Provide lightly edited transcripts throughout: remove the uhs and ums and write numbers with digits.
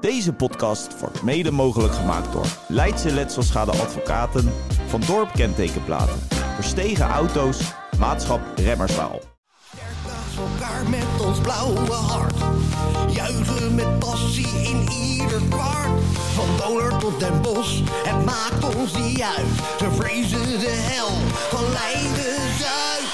Deze podcast wordt mede mogelijk gemaakt door Leidse Letselschade Advocaten, Van Dorp Kentekenplaten, Verstegen Auto's, Maatschap Remmerswaal. Naast elkaar met ons blauwe hart, juichen met passie in ieder kwart. Van Doler tot Den Bosch, het maakt ons niet uit. Ze vrezen de hel van Leiden-Zuid.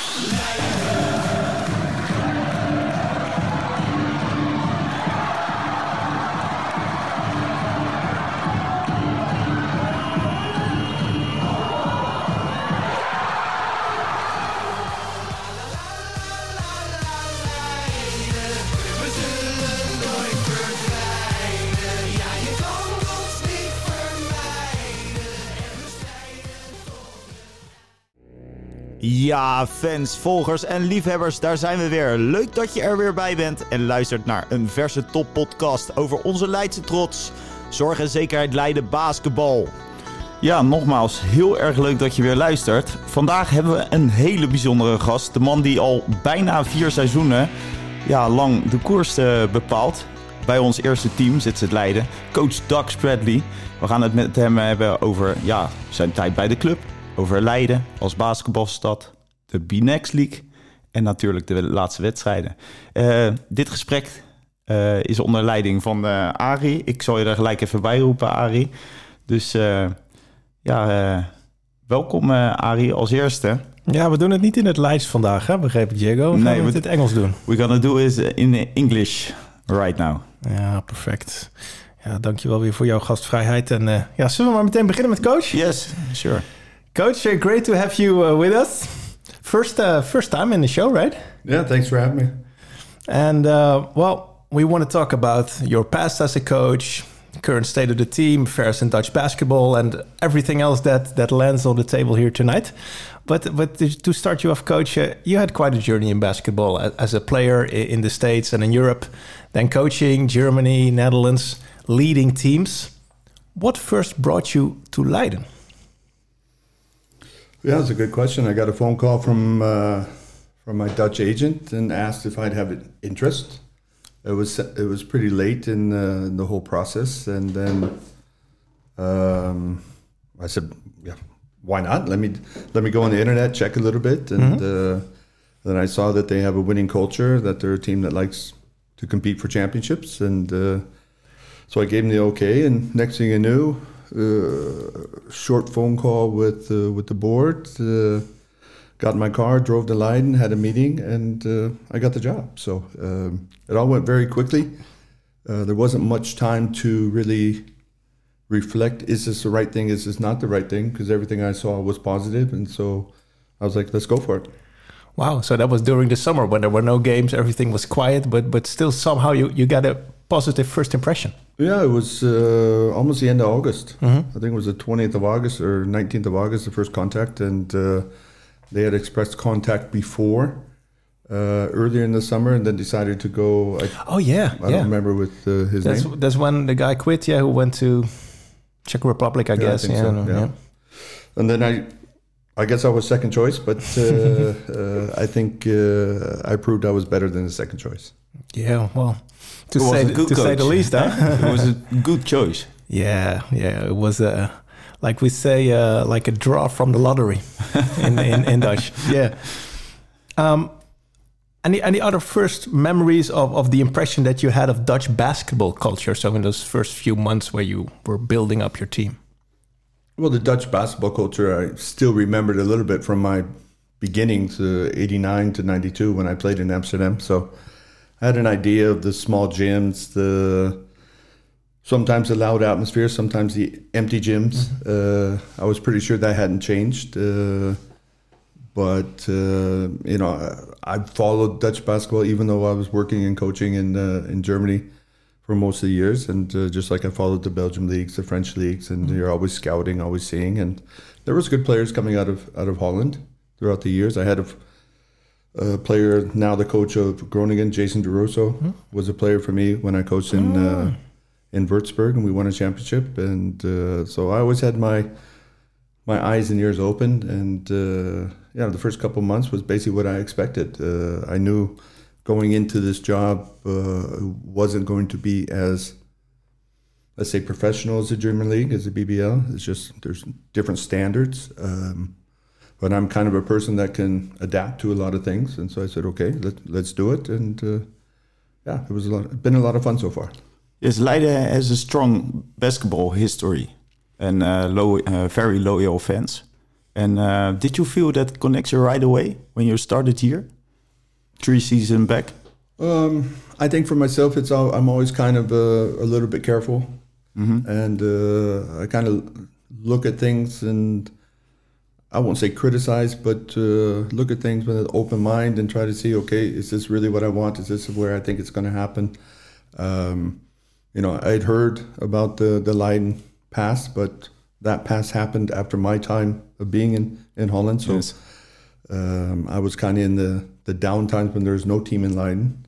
Ja, fans, volgers en liefhebbers, daar zijn we weer. Leuk dat je er weer bij bent en luistert naar een verse toppodcast over onze Leidse trots. Zorg en zekerheid Leiden basketbal. Ja, nogmaals, heel erg leuk dat je weer luistert. Vandaag hebben we een hele bijzondere gast. De man die al bijna 4 seizoenen lang de koers bepaalt. Bij ons eerste team zit het Leiden. Coach Doug Spradley. We gaan het met hem hebben over zijn tijd bij de club. Over Leiden als basketbalstad, de B-Next League en natuurlijk de laatste wedstrijden. Dit gesprek is onder leiding van Arie. Ik zal je er gelijk even bij roepen, Arie. Dus welkom Arie als eerste. Ja, we doen het niet in het Leids vandaag, hè? Begreep ik, Diego? We gaan het in het Engels doen. We're gonna do it in English right now. Ja, perfect. Ja, dankjewel weer voor jouw gastvrijheid. En zullen we maar meteen beginnen met coach? Yes, sure. Coach, great to have you with us. First time in the show, right? Yeah, thanks for having me. And, we want to talk about your past as a coach, current state of the team, affairs in Dutch basketball, and everything else that lands on the table here tonight. But to start you off, Coach, you had quite a journey in basketball as a player in the States and in Europe, then coaching Germany, Netherlands, leading teams. What first brought you to Leiden? Yeah, that's a good question. I got a phone call from my Dutch agent and asked if I'd have interest. It was pretty late in the whole process, and then I said, "Yeah, why not? Let me go on the internet, check a little bit." And then I saw that they have a winning culture, that they're a team that likes to compete for championships, and so I gave them the okay. And next thing I knew, short phone call with the board, got in my car, drove to Leiden, had a meeting, and I got the job. So it all went very quickly. There wasn't much time to really reflect, is this the right thing, is this not the right thing, because everything I saw was positive, and so I was like, let's go for it. Wow, so that was during the summer when there were no games, everything was quiet, but still somehow you got a positive first impression. Yeah, it was almost the end of August. I think it was the 20th of August or 19th of August, the first contact, and they had expressed contact before, earlier in the summer, and then decided to go. I don't remember with his name. That's when the guy quit, who went to Czech Republic, I guess. I think so. And then I guess I was second choice, but I think I proved I was better than the second choice. Yeah, well, to say the least, huh? It was a good choice. Yeah, it was like we say, like a draw from the lottery in Dutch. Yeah. Any other first memories of the impression that you had of Dutch basketball culture? So in those first few months where you were building up your team. Well, the Dutch basketball culture, I still remembered a little bit from my beginnings, 89 to 92 when I played in Amsterdam. So I had an idea of the small gyms, sometimes the loud atmosphere, sometimes the empty gyms. I was pretty sure that hadn't changed. But I followed Dutch basketball even though I was working and coaching in Germany for most of the years. And just like I followed the Belgium leagues, the French leagues, and you're always scouting, always seeing. And there was good players coming out of Holland throughout the years. I had a player, now the coach of Groningen, Jason DeRosso, was a player for me when I coached in Würzburg, and we won a championship. And so I always had my eyes and ears open. And the first couple of months was basically what I expected. I knew going into this job wasn't going to be as let's say, professional as the German League, as the BBL. It's just there's different standards. But I'm kind of a person that can adapt to a lot of things, and so I said, okay, let's do it. And it was been a lot of fun so far. Yes, Leiden has a strong basketball history and very loyal fans. And did you feel that connection right away when you started here, 3 seasons back? I think for myself, I'm always kind of a little bit careful, and I kind of look at things, and I won't say criticize, but look at things with an open mind and try to see, okay, is this really what I want? Is this where I think it's going to happen? I'd heard about the Leiden pass, but that pass happened after my time of being in Holland. So yes. I was kind of in the down times when there was no team in Leiden.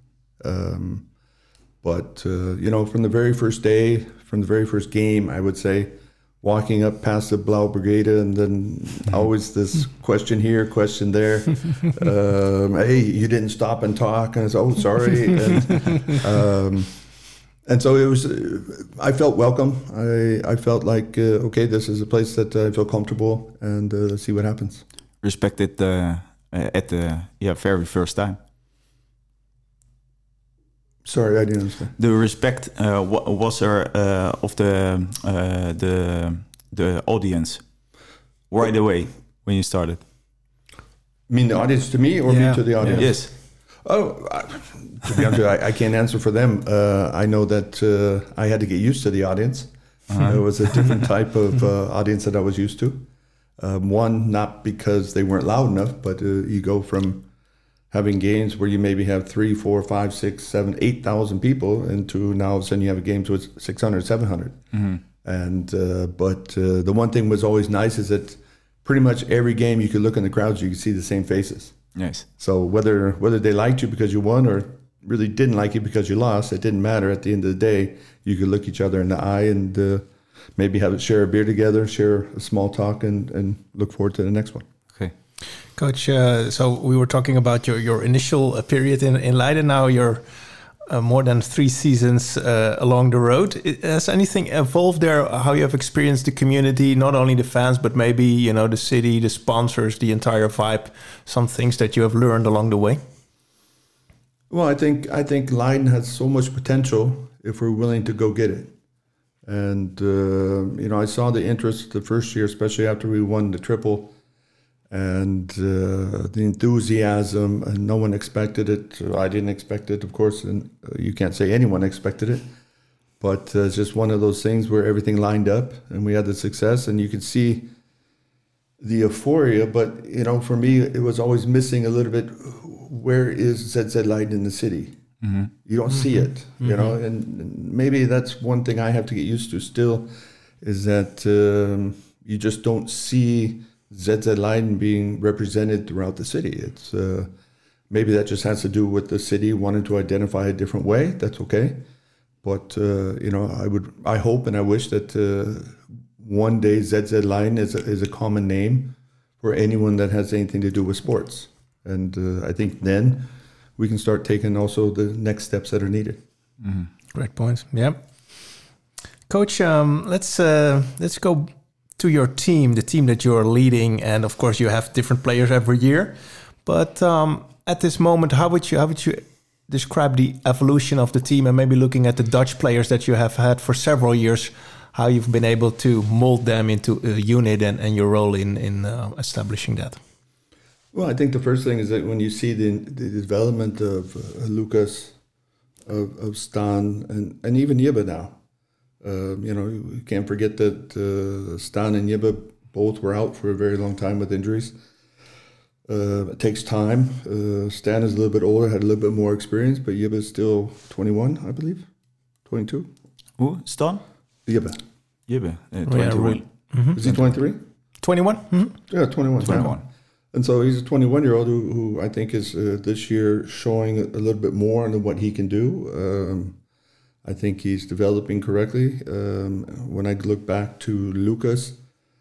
From the very first day, from the very first game, I would say, walking up past the Blau Brigade, and then always this question here, question there. Hey, you didn't stop and talk. And I said, oh, sorry. And so it was, I felt welcome. I felt like, okay, this is a place that I feel comfortable, and let's see what happens. Respected at the very first time. Sorry, I didn't understand. The respect was there of the audience right away when you started? You mean the audience to me or me to the audience? Yes. Oh, to be honest, I can't answer for them. I know that I had to get used to the audience. It was a different type of audience that I was used to. One, not because they weren't loud enough, but you go from having games where you maybe have 3, 4, 5, 6, 7, 8,000 people, into now all of a sudden you have a game with 600, 700. And but the one thing was always nice is that pretty much every game you could look in the crowds, you could see the same faces. Yes. So whether they liked you because you won or really didn't like you because you lost, it didn't matter. At the end of the day, you could look each other in the eye and maybe share a beer together, share a small talk, and look forward to the next one. Okay. Coach, so we were talking about your initial period in Leiden. Now you're more than 3 seasons along the road. Has anything evolved there? How you have experienced the community, not only the fans, but maybe the city, the sponsors, the entire vibe? Some things that you have learned along the way. Well, I think Leiden has so much potential if we're willing to go get it. And I saw the interest the first year, especially after we won the triple. And the enthusiasm, and no one expected it. I didn't expect it, of course, and you can't say anyone expected it. But it's just one of those things where everything lined up, and we had the success, and you could see the euphoria. But for me, it was always missing a little bit. Where is ZZ Leiden in the city? You don't see it, and maybe that's one thing I have to get used to still, is that you just don't see ZZ Leiden being represented throughout the city. It's maybe that just has to do with the city wanting to identify a different way. That's okay, but I hope and I wish that one day ZZ Leiden is a common name for anyone that has anything to do with sports, and I think then we can start taking also the next steps that are needed. Great points. Yeah, Coach. Let's go to your team, the team that you're leading, and of course you have different players every year. But at this moment, how would you describe the evolution of the team, and maybe looking at the Dutch players that you have had for several years, how you've been able to mold them into a unit and your role in establishing that? Well, I think the first thing is that when you see the development of Lucas, of Stan, and even Jibbe now. You can't forget that Stan and Jibbe both were out for a very long time with injuries. It takes time. Stan is a little bit older, had a little bit more experience, but Jibbe is still 21, I believe. 22. Who? Stan? Jibbe. 21. Is he 23? 21? Yeah, 21. 21. And so he's a 21-year-old who I think is this year showing a little bit more than what he can do. I think he's developing correctly. When I look back to Lucas,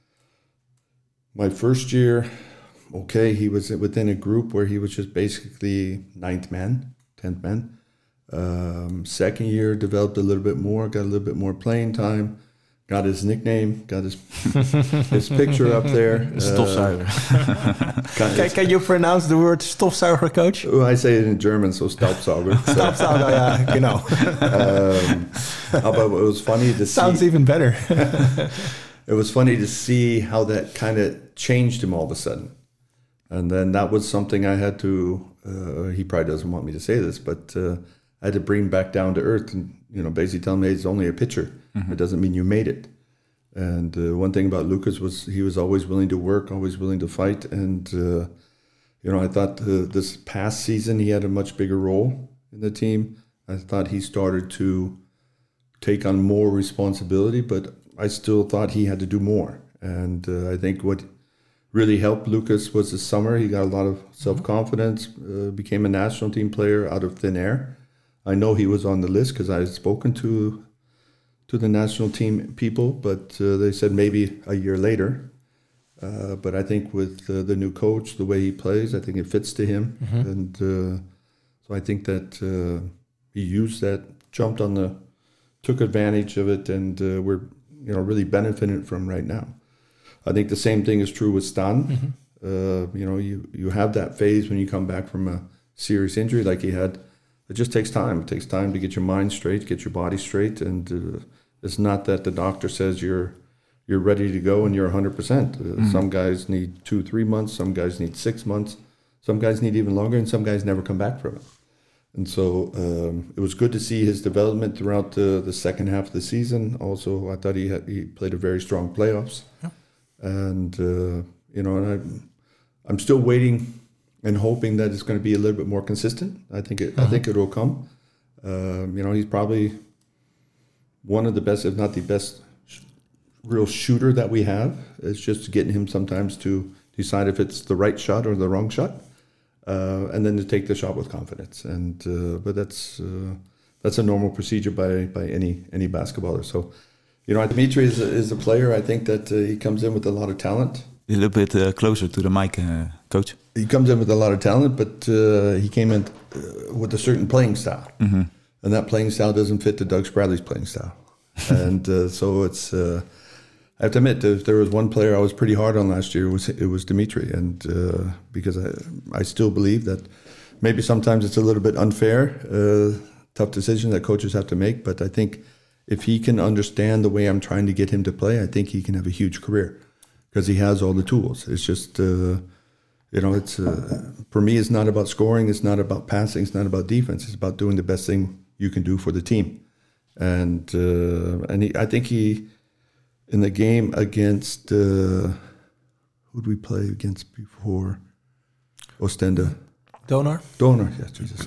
my first year, okay, he was within a group where he was just basically 9th man, 10th man. Second year, developed a little bit more, got a little bit more playing time, got his nickname, got his picture up there. Stofzuiger. Can you pronounce the word stofzuiger, coach? Well, I say it in German, so Staubsauger. So, Stofzuiger, yeah, you know. but it was funny to see. Sounds even better. It was funny to see how that kind of changed him all of a sudden. And then that was something I had to, he probably doesn't want me to say this, but I had to bring back down to earth and, basically tell him, hey, it's only a picture. It doesn't mean you made it. And one thing about Lucas was he was always willing to work, always willing to fight. And, I thought this past season he had a much bigger role in the team. I thought he started to take on more responsibility, but I still thought he had to do more. And I think what really helped Lucas was this summer. He got a lot of self-confidence, became a national team player out of thin air. I know he was on the list because I had spoken to the national team people, but they said maybe a year later. But I think with the new coach, the way he plays, I think it fits to him. And so I think that he used that, took advantage of it, and we're really benefiting from right now. I think the same thing is true with Stan. You have that phase when you come back from a serious injury like he had. It just takes time. It takes time to get your mind straight, get your body straight, and it's not that the doctor says you're ready to go and you're 100%. Some guys need 2-3 months. Some guys need 6 months. Some guys need even longer, and some guys never come back from it. And so it was good to see his development throughout the second half of the season. Also, I thought he played a very strong playoffs. Yeah. And, and I'm still waiting and hoping that it's going to be a little bit more consistent. I think it will come. He's probably one of the best, if not the best, real shooter that we have. It's just getting him sometimes to decide if it's the right shot or the wrong shot. And then to take the shot with confidence, but that's a normal procedure by any basketballer. So, Dimitri is a player. I think that he comes in with a lot of talent. A little bit closer to the mic, coach. He comes in with a lot of talent, but he came in with a certain playing style, and that playing style doesn't fit to Doug Spradley's playing style, and so it's. I have to admit, if there was one player I was pretty hard on last year, it was Dimitri, and because I still believe that maybe sometimes it's a little bit unfair, tough decision that coaches have to make. But I think if he can understand the way I'm trying to get him to play, I think he can have a huge career because he has all the tools. It's just, it's for me, it's not about scoring, it's not about passing, it's not about defense. It's about doing the best thing you can do for the team, and I think he. In the game against, who did we play against before? Ostende. Donar, yes, Jesus.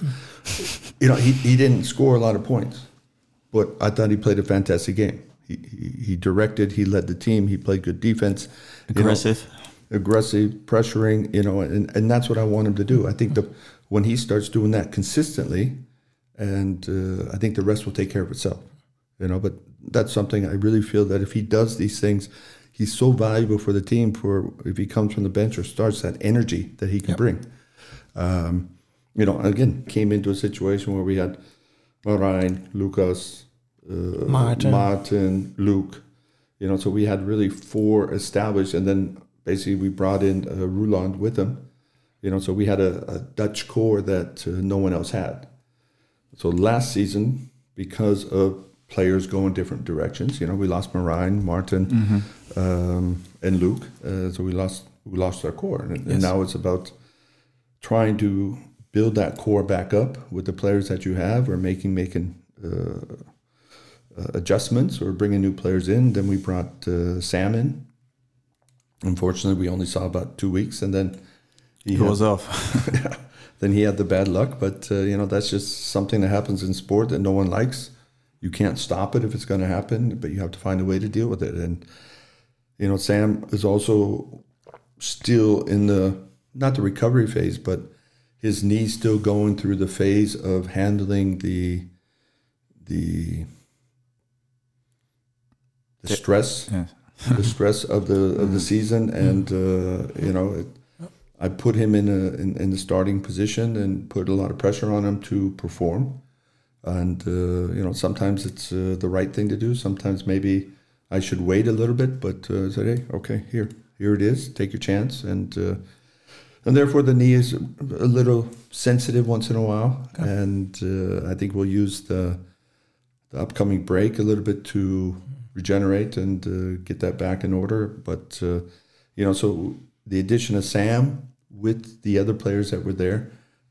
He didn't score a lot of points, but I thought he played a fantastic game. He directed, he led the team, he played good defense. Aggressive, pressuring, and that's what I want him to do. I think when he starts doing that consistently, and I think the rest will take care of itself, but that's something I really feel that if he does these things, he's so valuable for the team. If he comes from the bench or starts, that energy that he can bring. Again, came into a situation where we had Marijn, Lucas, Martin, Luke. So we had really 4 established, and then basically we brought in Roeland with him. So we had a Dutch core that no one else had. So last season, because of players go in different directions. We lost Marijn, Martin, and Luke. So we lost our core. And now it's about trying to build that core back up with the players that you have, or making adjustments or bringing new players in. Then we brought Sam in. Unfortunately, we only saw about 2 weeks, and then he was off. Then he had the bad luck. But, that's just something that happens in sport that no one likes. You can't stop it if it's going to happen, but you have to find a way to deal with it. And, Sam is also still in not the recovery phase, but his knee's still going through the phase of handling the stress, the stress of the season. And, I put him in the starting position and put a lot of pressure on him to perform. And sometimes it's the right thing to do. Sometimes maybe I should wait a little bit, but say, hey, okay, here it is. Take your chance, and therefore the knee is a little sensitive once in a while. Okay. And I think we'll use the upcoming break a little bit to regenerate and get that back in order. But so the addition of Sam with the other players that were there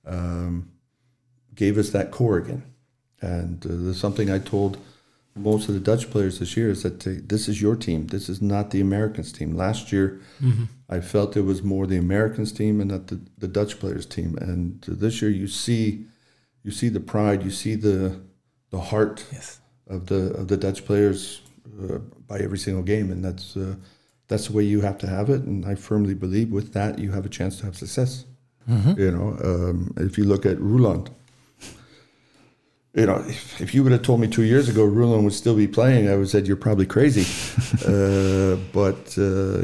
gave us that core again. And there's something I told most of the Dutch players this year is that this is your team. This is not the Americans team. Last year, I felt it was more the Americans team and not the Dutch players team. And this year, you see the pride, you see the heart of the Dutch players by every single game, and that's the way you have to have it. And I firmly believe with that you have a chance to have success. If you look at Roeland. If you would have told me 2 years ago Roeland would still be playing, I would have said you're probably crazy. But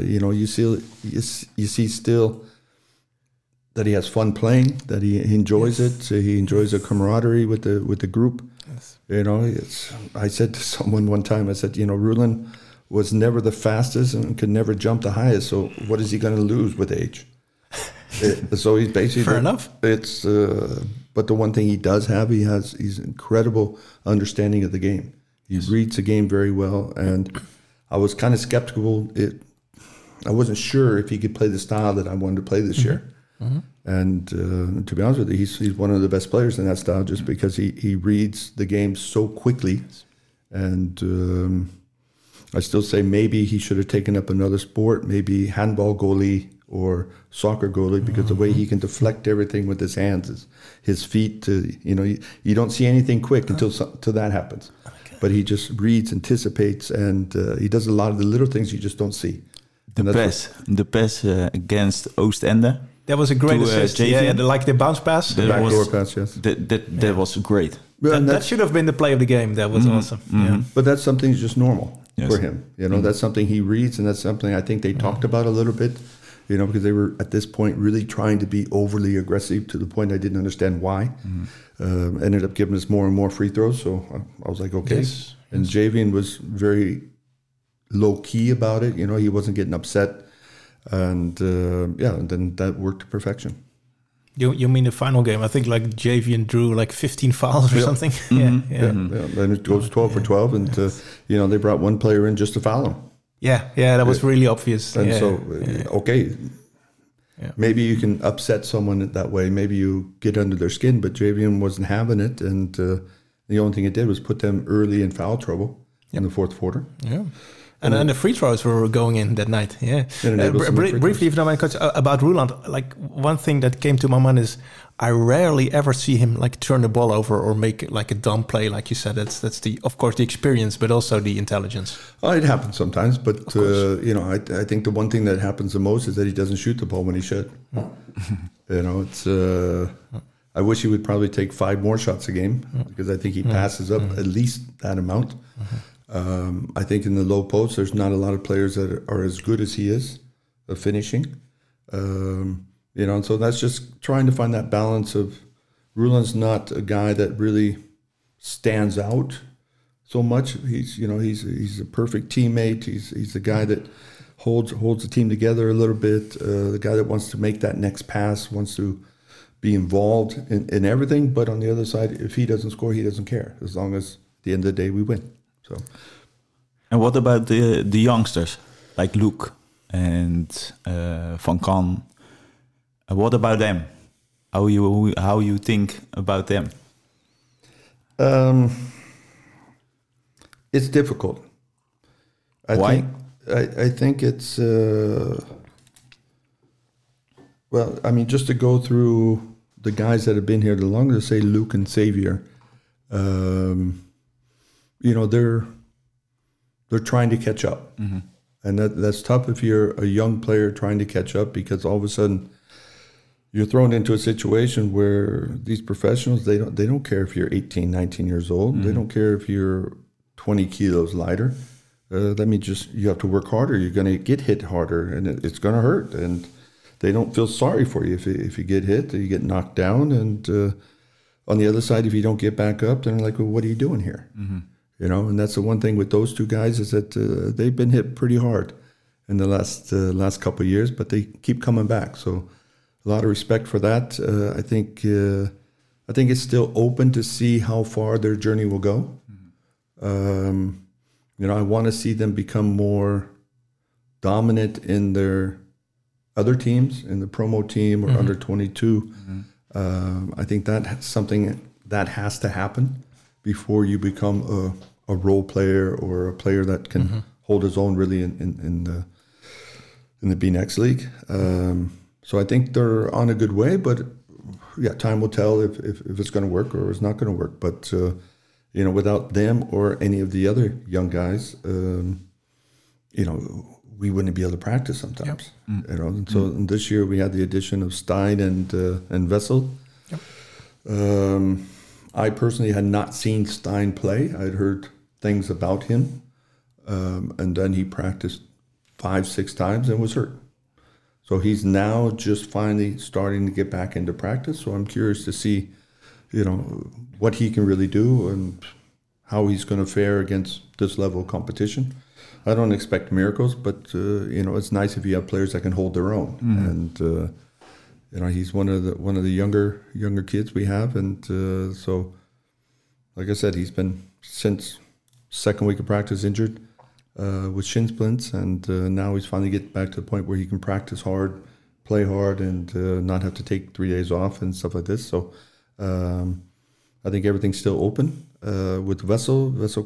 you see still that he has fun playing, that he enjoys it. He enjoys the camaraderie with the group. Yes. I said to someone one time, I said, Roeland was never the fastest and could never jump the highest. So what is he going to lose with age? So he's basically fair enough. It's. But the one thing he does have, he's incredible understanding of the game. He reads the game very well, and I was kind of skeptical. I wasn't sure if he could play the style that I wanted to play this year. And to be honest with you, he's one of the best players in that style just because he reads the game so quickly. And I still say maybe he should have taken up another sport, maybe handball goalie or soccer goalie, because the way he can deflect everything with his hands, his feet, you don't see anything quick until that happens. Okay. But he just reads, anticipates, and he does a lot of the little things you just don't see. The pass against Oostende. That was a great assist. Like the bounce pass. The backdoor pass, yes. That was great. Well, that should have been the play of the game. That was awesome. Yeah. But that's something just normal for him. That's something he reads, and that's something I think they talked about a little bit. Because they were at this point really trying to be overly aggressive to the point I didn't understand why. Ended up giving us more and more free throws. So I was like, okay. Yes. And Javian was very low key about it. He wasn't getting upset. And and then that worked to perfection. You mean the final game? I think like Javian drew like 15 fouls or something. Then it goes 12 for 12. And, they brought one player in just to foul him. That was really obvious. And okay, maybe you can upset someone that way. Maybe you get under their skin, but Javian wasn't having it. And the only thing it did was put them early in foul trouble in the fourth quarter. Yeah. And the free throws were going in that night. Yeah. Briefly, if you don't mind, Coach, about Roeland, like one thing that came to my mind is I rarely ever see him like turn the ball over or make like a dumb play, like you said. That's of course the experience, but also the intelligence. Oh, it happens sometimes, but I think the one thing that happens the most is that he doesn't shoot the ball when he should. It's. I wish he would probably take 5 more shots a game because I think he passes up at least that amount. I think in the low post, there's not a lot of players that are as good as he is of finishing. And so that's just trying to find that balance of Roeland's not a guy that really stands out so much. He's a perfect teammate. He's the guy that holds the team together a little bit. The guy that wants to make that next pass, wants to be involved in everything. But on the other side, if he doesn't score, he doesn't care. As long as at the end of the day we win. So. And what about the youngsters like Luke and Van Kan? What about them? How you think about them? It's difficult. Why? I think it's just to go through the guys that have been here the longest, say Luke and Xavier. They're trying to catch up, and that's tough if you're a young player trying to catch up, because all of a sudden you're thrown into a situation where these professionals, they don't care if you're 18, 19 years old. They don't care if you're 20 kilos lighter. That means you have to work harder. You're going to get hit harder, and it's going to hurt. And they don't feel sorry for you if you get hit, you get knocked down. And on the other side, if you don't get back up, then like, well, what are you doing here? You know, and that's the one thing with those two guys is that they've been hit pretty hard in the last couple of years, but they keep coming back. So a lot of respect for that. I think it's still open to see how far their journey will go. You know, I want to see them become more dominant in their other teams, in the promo team or under 22. I think that's something that has to happen before you become a role player or a player that can hold his own really in the B-Next League. So I think they're on a good way, but yeah, time will tell if it's going to work or it's not going to work. But you know, without them or any of the other young guys, you know, we wouldn't be able to practice sometimes. You know, and so this year we had the addition of Stein and Wessel. I personally had not seen Stein play. I'd heard things about him, and then he practiced 5-6 times and was hurt. So he's now just finally starting to get back into practice. So I'm curious to see, you know, what he can really do and how he's going to fare against this level of competition. I don't expect miracles, but you know, it's nice if you have players that can hold their own. And you know, he's one of the younger kids we have, and so, like I said, he's been since second week of practice injured with shin splints, and now he's finally getting back to the point where he can practice hard, play hard, and not have to take 3 days off and stuff like this. So I think everything's still open with Wessel. Wessel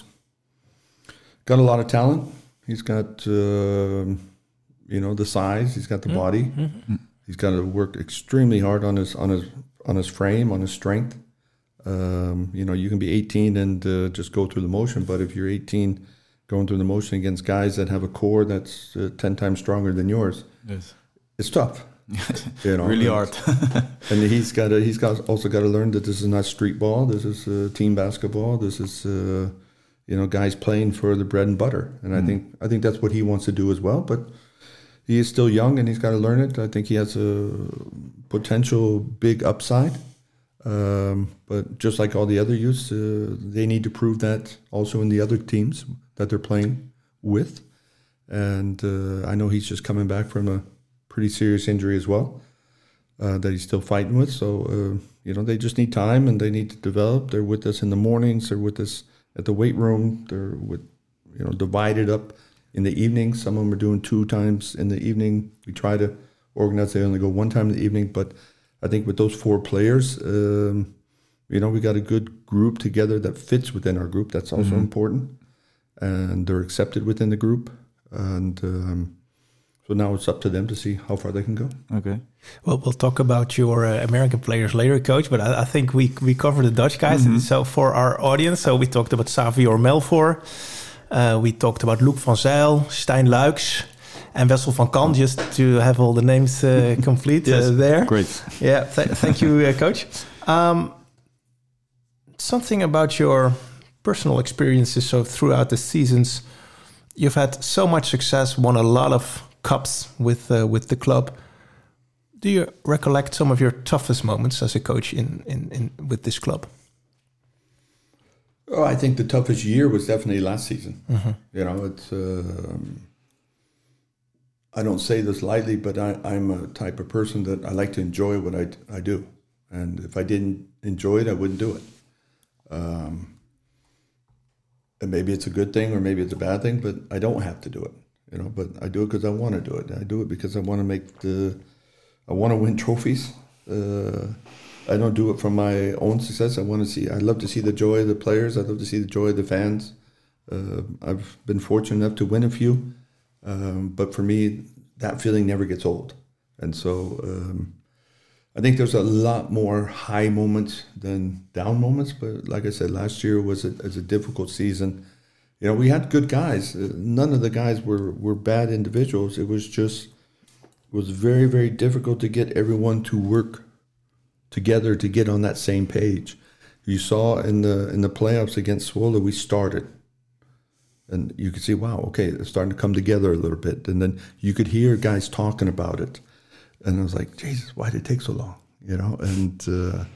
got a lot of talent. He's got you know, the size. He's got the body. He's got to work extremely hard on his frame, on his strength. You know, you can be 18 and just go through the motion, but if you're 18 going through the motion against guys that have a core that's 10 times stronger than yours, it's tough. You know, really hard. And he's also got to learn that this is not street ball. This is team basketball. This is you know, guys playing for the bread and butter. And I think that's what he wants to do as well. But he is still young and he's got to learn it. I think he has a potential big upside. But just like all the other youths, they need to prove that also in the other teams that they're playing with. And I know he's just coming back from a pretty serious injury as well that he's still fighting with. So, you know, they just need time and they need to develop. They're with us in the mornings. They're with us at the weight room. They're divided up in the evening. Some of them are doing 2 times in the evening. We try to organize. They only go 1 time in the evening. But I think with those 4 players, you know, we got a good group together that fits within our group. That's also important. And they're accepted within the group. And so now it's up to them to see how far they can go. Okay. Well, we'll talk about your American players later, Coach, but I think we covered the Dutch guys. And so for our audience, so we talked about Xavier Melfor. We talked about Luc van Zijl, Stijn Luijks, and Wessel van Kan, just to have all the names complete there. Great. Yeah, thank you, Coach. Something about your personal experiences. So throughout the seasons, you've had so much success, won a lot of cups with the club. Do you recollect some of your toughest moments as a coach in with this club? Oh, I think the toughest year was definitely last season. You know, it's I don't say this lightly, but I'm a type of person that I like to enjoy what I do. And if I didn't enjoy it, I wouldn't do it. And maybe it's a good thing or maybe it's a bad thing, but I don't have to do it. You know, but I do it because I want to do it. I do it because I want to I want to win trophies. I don't do it for my own success. I love to see the joy of the players. I love to see the joy of the fans. I've been fortunate enough to win a few. But for me, that feeling never gets old. And so I think there's a lot more high moments than down moments. But like I said, last year was a difficult season. You know, we had good guys. None of the guys were bad individuals. It was very, very difficult to get everyone to work together to get on that same page. You saw in the playoffs against Zwolle, we started. And you could see, wow, okay, it's starting to come together a little bit. And then you could hear guys talking about it. And I was like, Jesus, why did it take so long? You know, and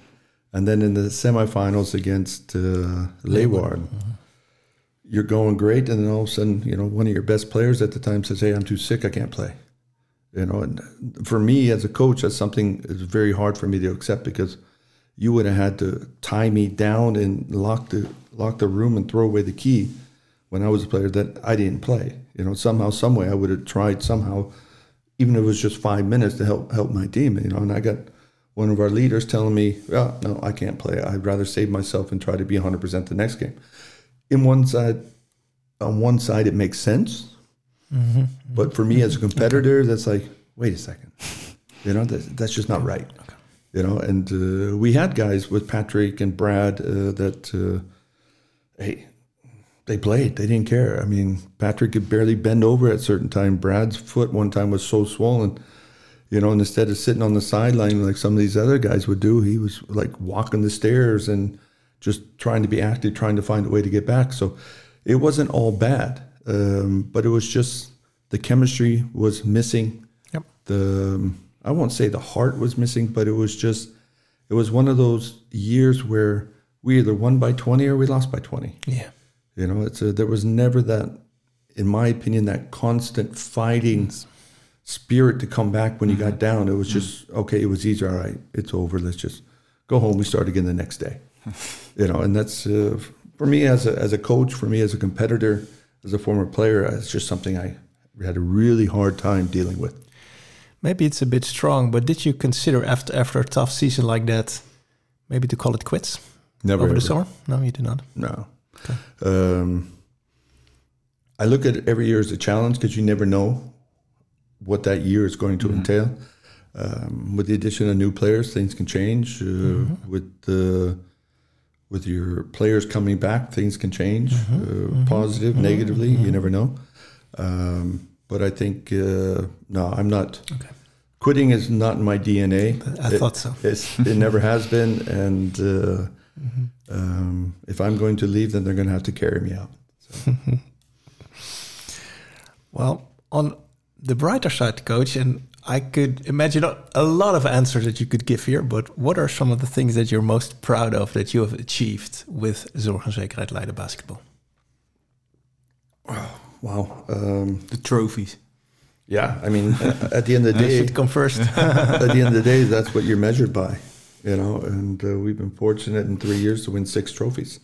And then in the semifinals against Leeuwarden, you're going great, and then all of a sudden, one of your best players at the time says, "Hey, I'm too sick, I can't play." And for me as a coach, that's something that's very hard for me to accept, because you would have had to tie me down and lock the room and throw away the key when I was a player that I didn't play. Somehow, some way, I would have tried somehow, even if it was just 5 minutes, to help my team. And I got one of our leaders telling me, "Oh, no, I can't play. I'd rather save myself and try to be 100% the next game." On one side, it makes sense. Mm-hmm. But for me as a competitor, that's like, wait a second. That's just not right. Okay. And we had guys with Patrick and Brad that, hey, they played. They didn't care. I mean, Patrick could barely bend over at a certain time. Brad's foot one time was so swollen, and instead of sitting on the sideline like some of these other guys would do, he was like walking the stairs and just trying to be active, trying to find a way to get back. So it wasn't all bad, but it was just the chemistry was missing. Yep. I won't say the heart was missing, but it was one of those years where we either won by 20 or we lost by 20. Yeah. There was never that, in my opinion, that constant fighting spirit to come back when you got down. It was just, okay, it was easy. All right, it's over. Let's just go home. We start again the next day. And that's, for me as a coach, for me as a competitor, as a former player, it's just something I had a really hard time dealing with. Maybe it's a bit strong, but did you consider after a tough season like that, maybe to call it quits? Never. Over the summer? No, you did not. No. Okay. I look at it every year as a challenge, because you never know what that year is going to entail. With the addition of new players, things can change. With your players coming back, things can change, positive, negatively. You never know. But I think, no, I'm not. Okay. Quitting is not in my DNA. I thought so. It never has been. And if I'm going to leave, then they're going to have to carry me out. So. Well, on the brighter side, Coach, and I could imagine a lot of answers that you could give here, but what are some of the things that you're most proud of that you have achieved with Zorg en Zekerheid Leiden Basketball? Oh, wow. The trophies. Yeah, I mean, at the end of the day... should come first. At the end of the day, that's what you're measured by, and we've been fortunate in 3 years to win 6 trophies.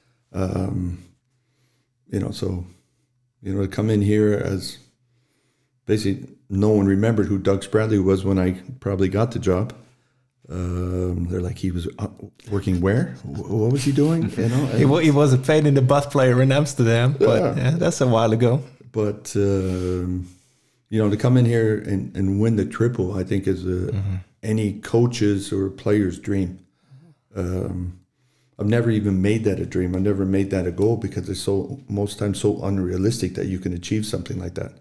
To come in here as basically no one remembered who Doug Spradley was when I probably got the job. They're like, he was working where? What was he doing? He was a pain in the butt player in Amsterdam, but that's a while ago. But to come in here and win the triple, I think is any coach's or player's dream. I've never even made that a dream. I've never made that a goal, because it's most times so unrealistic that you can achieve something like that.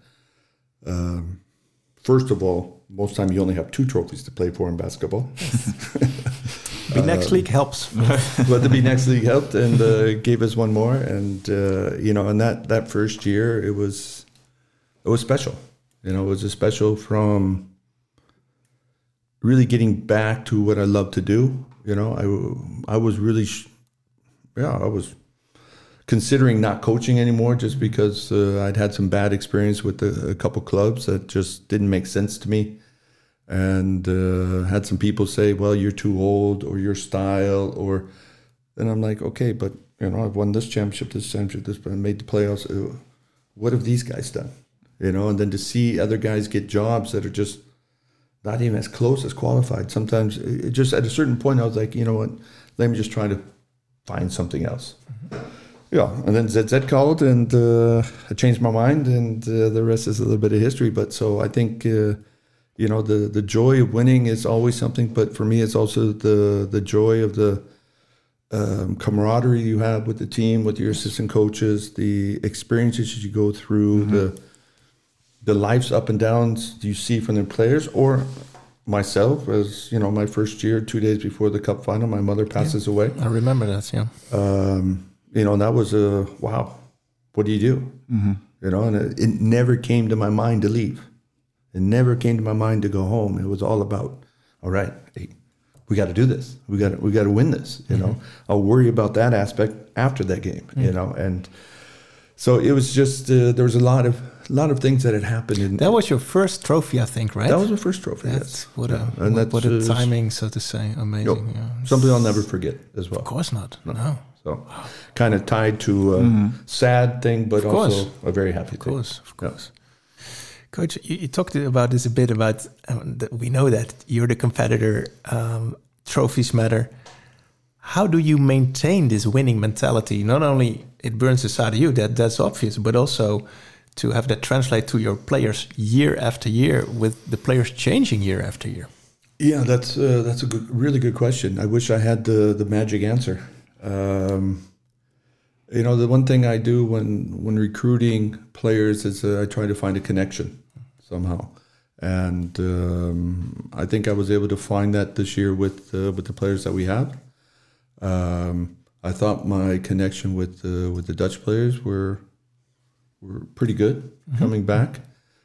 First of all, most time you only have 2 trophies to play for in basketball. Be next league helps. But the Be Next League helped and gave us one more. And, and that first year, it was special. It was special from really getting back to what I love to do. I was really, I was considering not coaching anymore, just because I'd had some bad experience with a couple clubs that just didn't make sense to me. And had some people say, well, you're too old, or your style, and I'm like, okay, but I've won this championship, but I made the playoffs. What have these guys done? And then to see other guys get jobs that are just not even as close as qualified. Sometimes it just at a certain point, I was like, you know what, let me just try to find something else. Yeah, and then ZZ called, and I changed my mind, and the rest is a little bit of history. But so I think, the joy of winning is always something, but for me, it's also the joy of the camaraderie you have with the team, with your assistant coaches, the experiences you go through, the life's up and downs you see from the players, or myself, as my first year, 2 days before the cup final, my mother passes away. I remember that, yeah. And that was wow, what do you do? And it never came to my mind to leave. It never came to my mind to go home. It was all about, all right, hey, we got to do this. We got to win this. You know, I'll worry about that aspect after that game. You know, and so it was just there was a lot of things that had happened. That was your first trophy, I think, right? That was my first trophy. That's yes. what That's a timing, so to say, amazing. Yeah. Something I'll never forget as well. Of course not. No. So kind of tied to a sad thing, but also a very happy thing. Of course. Coach, you talked about this a bit about, we know that you're the competitor, trophies matter. How do you maintain this winning mentality? Not only it burns inside of you, that's obvious, but also to have that translate to your players year after year, with the players changing year after year. Yeah, that's a really good question. I wish I had the magic answer. You know, the one thing I do when recruiting players is I try to find a connection somehow, and I think I was able to find that this year with the players that we have. I thought my connection with the Dutch players were pretty good coming back,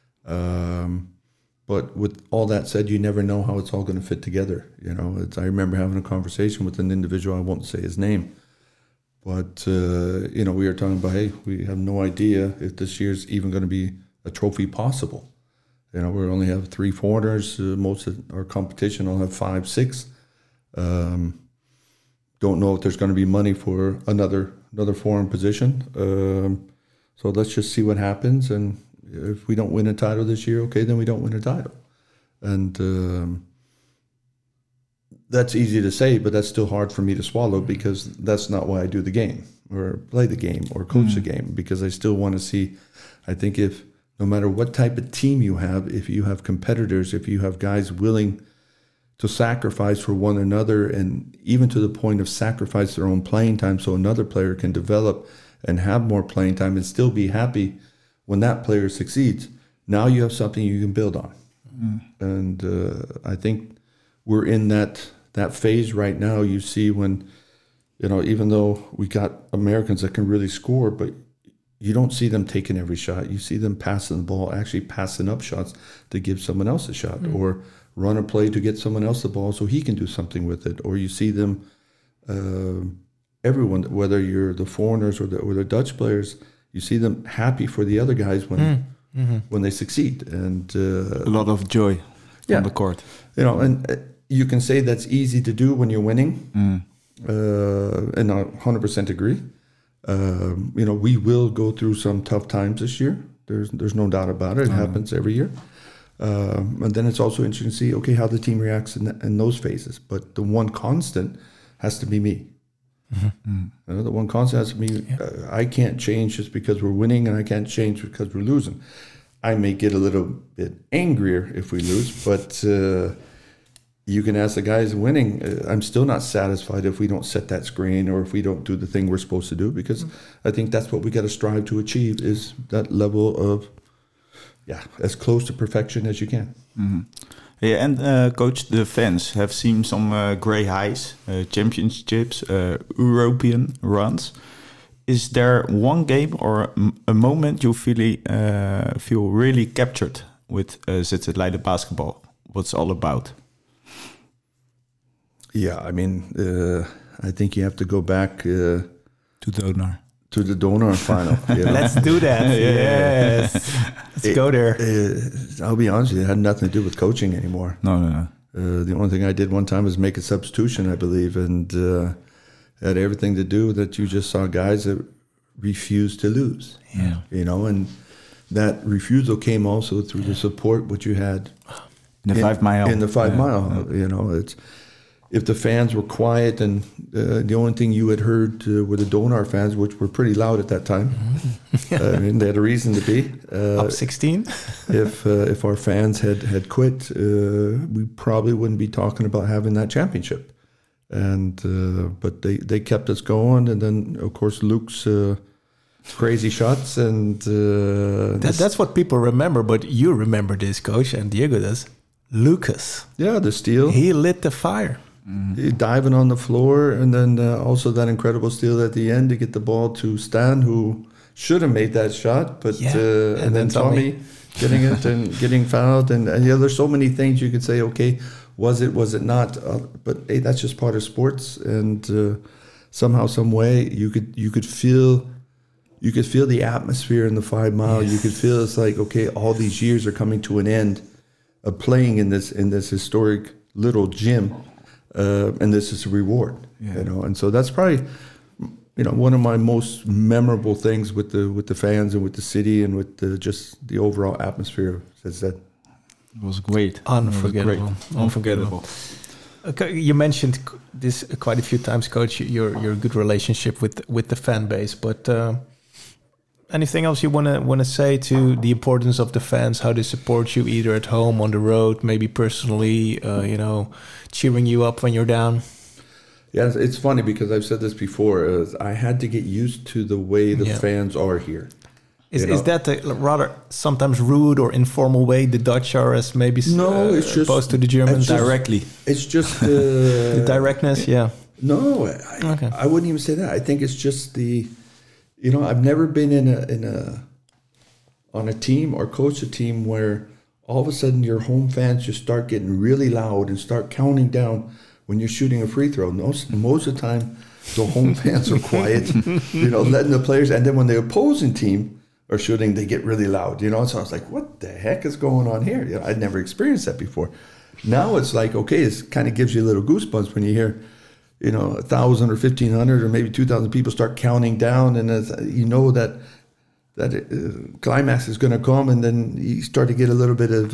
but with all that said, you never know how it's all going to fit together. You know, I remember having a conversation with an individual. I won't say his name. But, you know, we were talking about, hey, we have no idea if this year's even going to be a trophy possible. You know, we only have 3 foreigners. Most of our competition will have 5, 6. Don't know if there's going to be money for another foreign position. So let's just see what happens. And if we don't win a title this year, okay, then we don't win a title. And that's easy to say, but that's still hard for me to swallow, because that's not why I do the game or play the game or coach the game, because I still want to see, I think if no matter what type of team you have, if you have competitors, if you have guys willing to sacrifice for one another, and even to the point of sacrifice their own playing time so another player can develop and have more playing time and still be happy when that player succeeds, now you have something you can build on. And I think we're in that phase right now. You see when, you know, even though we got Americans that can really score, but you don't see them taking every shot. You see them passing the ball, actually passing up shots to give someone else a shot, or run a play to get someone else the ball so he can do something with it. Or you see them, everyone, whether you're the foreigners or the Dutch players, you see them happy for the other guys when they succeed. And a lot of joy on the court. You know, and you can say that's easy to do when you're winning, and I 100% agree. You know, we will go through some tough times this year. There's no doubt about it. It happens every year. And then it's also interesting to see, okay, how the team reacts in those phases. But the one constant has to be me. You know, the one constant has to be, I can't change just because we're winning, and I can't change because we're losing. I may get a little bit angrier if we lose, but you can ask the guys winning, I'm still not satisfied if we don't set that screen or if we don't do the thing we're supposed to do, because I think that's what we got to strive to achieve, is that level of, as close to perfection as you can. Yeah, and Coach, the fans have seen some grey highs, championships, European runs. Is there one game or a moment you feel really captured with ZZ Leiden basketball? What's all about? Yeah, I mean, I think you have to go back to Donar. To the Donar final. You know? Let's do that. Yes. Let's go there. I'll be honest with you, it had nothing to do with coaching anymore. No. The only thing I did one time was make a substitution, I believe, and it had everything to do that you just saw guys that refused to lose. Yeah. You know, and that refusal came also through the support which you had in the 5 mile. In the 5 mile, you know, it's. If the fans were quiet and the only thing you had heard were the Donar fans, which were pretty loud at that time, I mean, they had a reason to be. Up 16? If our fans had quit, we probably wouldn't be talking about having that championship. And but they kept us going, and then of course Luke's crazy shots, and that's what people remember. But you remember this, Coach, and Diego does. Lucas, the steal. He lit the fire. Diving on the floor, and then also that incredible steal at the end to get the ball to Stan, who should have made that shot, but and then Tommy getting it and getting fouled, and there's so many things you could say. Okay, Was it not? But hey, that's just part of sports, and somehow, some way, you could feel the atmosphere in the 5 Mile. Yes. You could feel it's like, okay, all these years are coming to an end of playing in this historic little gym, and this is a reward. Yeah. You know, and so that's probably, you know, one of my most memorable things with the fans and with the city and with just the overall atmosphere. As that. It was great. Unforgettable. Unforgettable. Okay, you mentioned this quite a few times, Coach. Your good relationship with the fan base, but anything else you wanna say to the importance of the fans? How they support you either at home, on the road, maybe personally? You know, cheering you up when you're down. Yeah, it's funny because I've said this before. I had to get used to the way the fans are here. Is that a rather sometimes rude or informal way the Dutch are as maybe it's just opposed to the Germans? Directly. It's just The directness, yeah. No, Okay. I wouldn't even say that. I think it's just I've never been on a team or coached a team where all of a sudden your home fans just start getting really loud and start counting down when you're shooting a free throw. Most of the time, the home fans are quiet, letting the players. And then when the opposing team are shooting, they get really loud, So I was like, what the heck is going on here? I'd never experienced that before. Now it's like, okay, it kind of gives you a little goosebumps when you hear, 1,000 or 1,500 or maybe 2,000 people start counting down, and that climax is going to come, and then you start to get a little bit of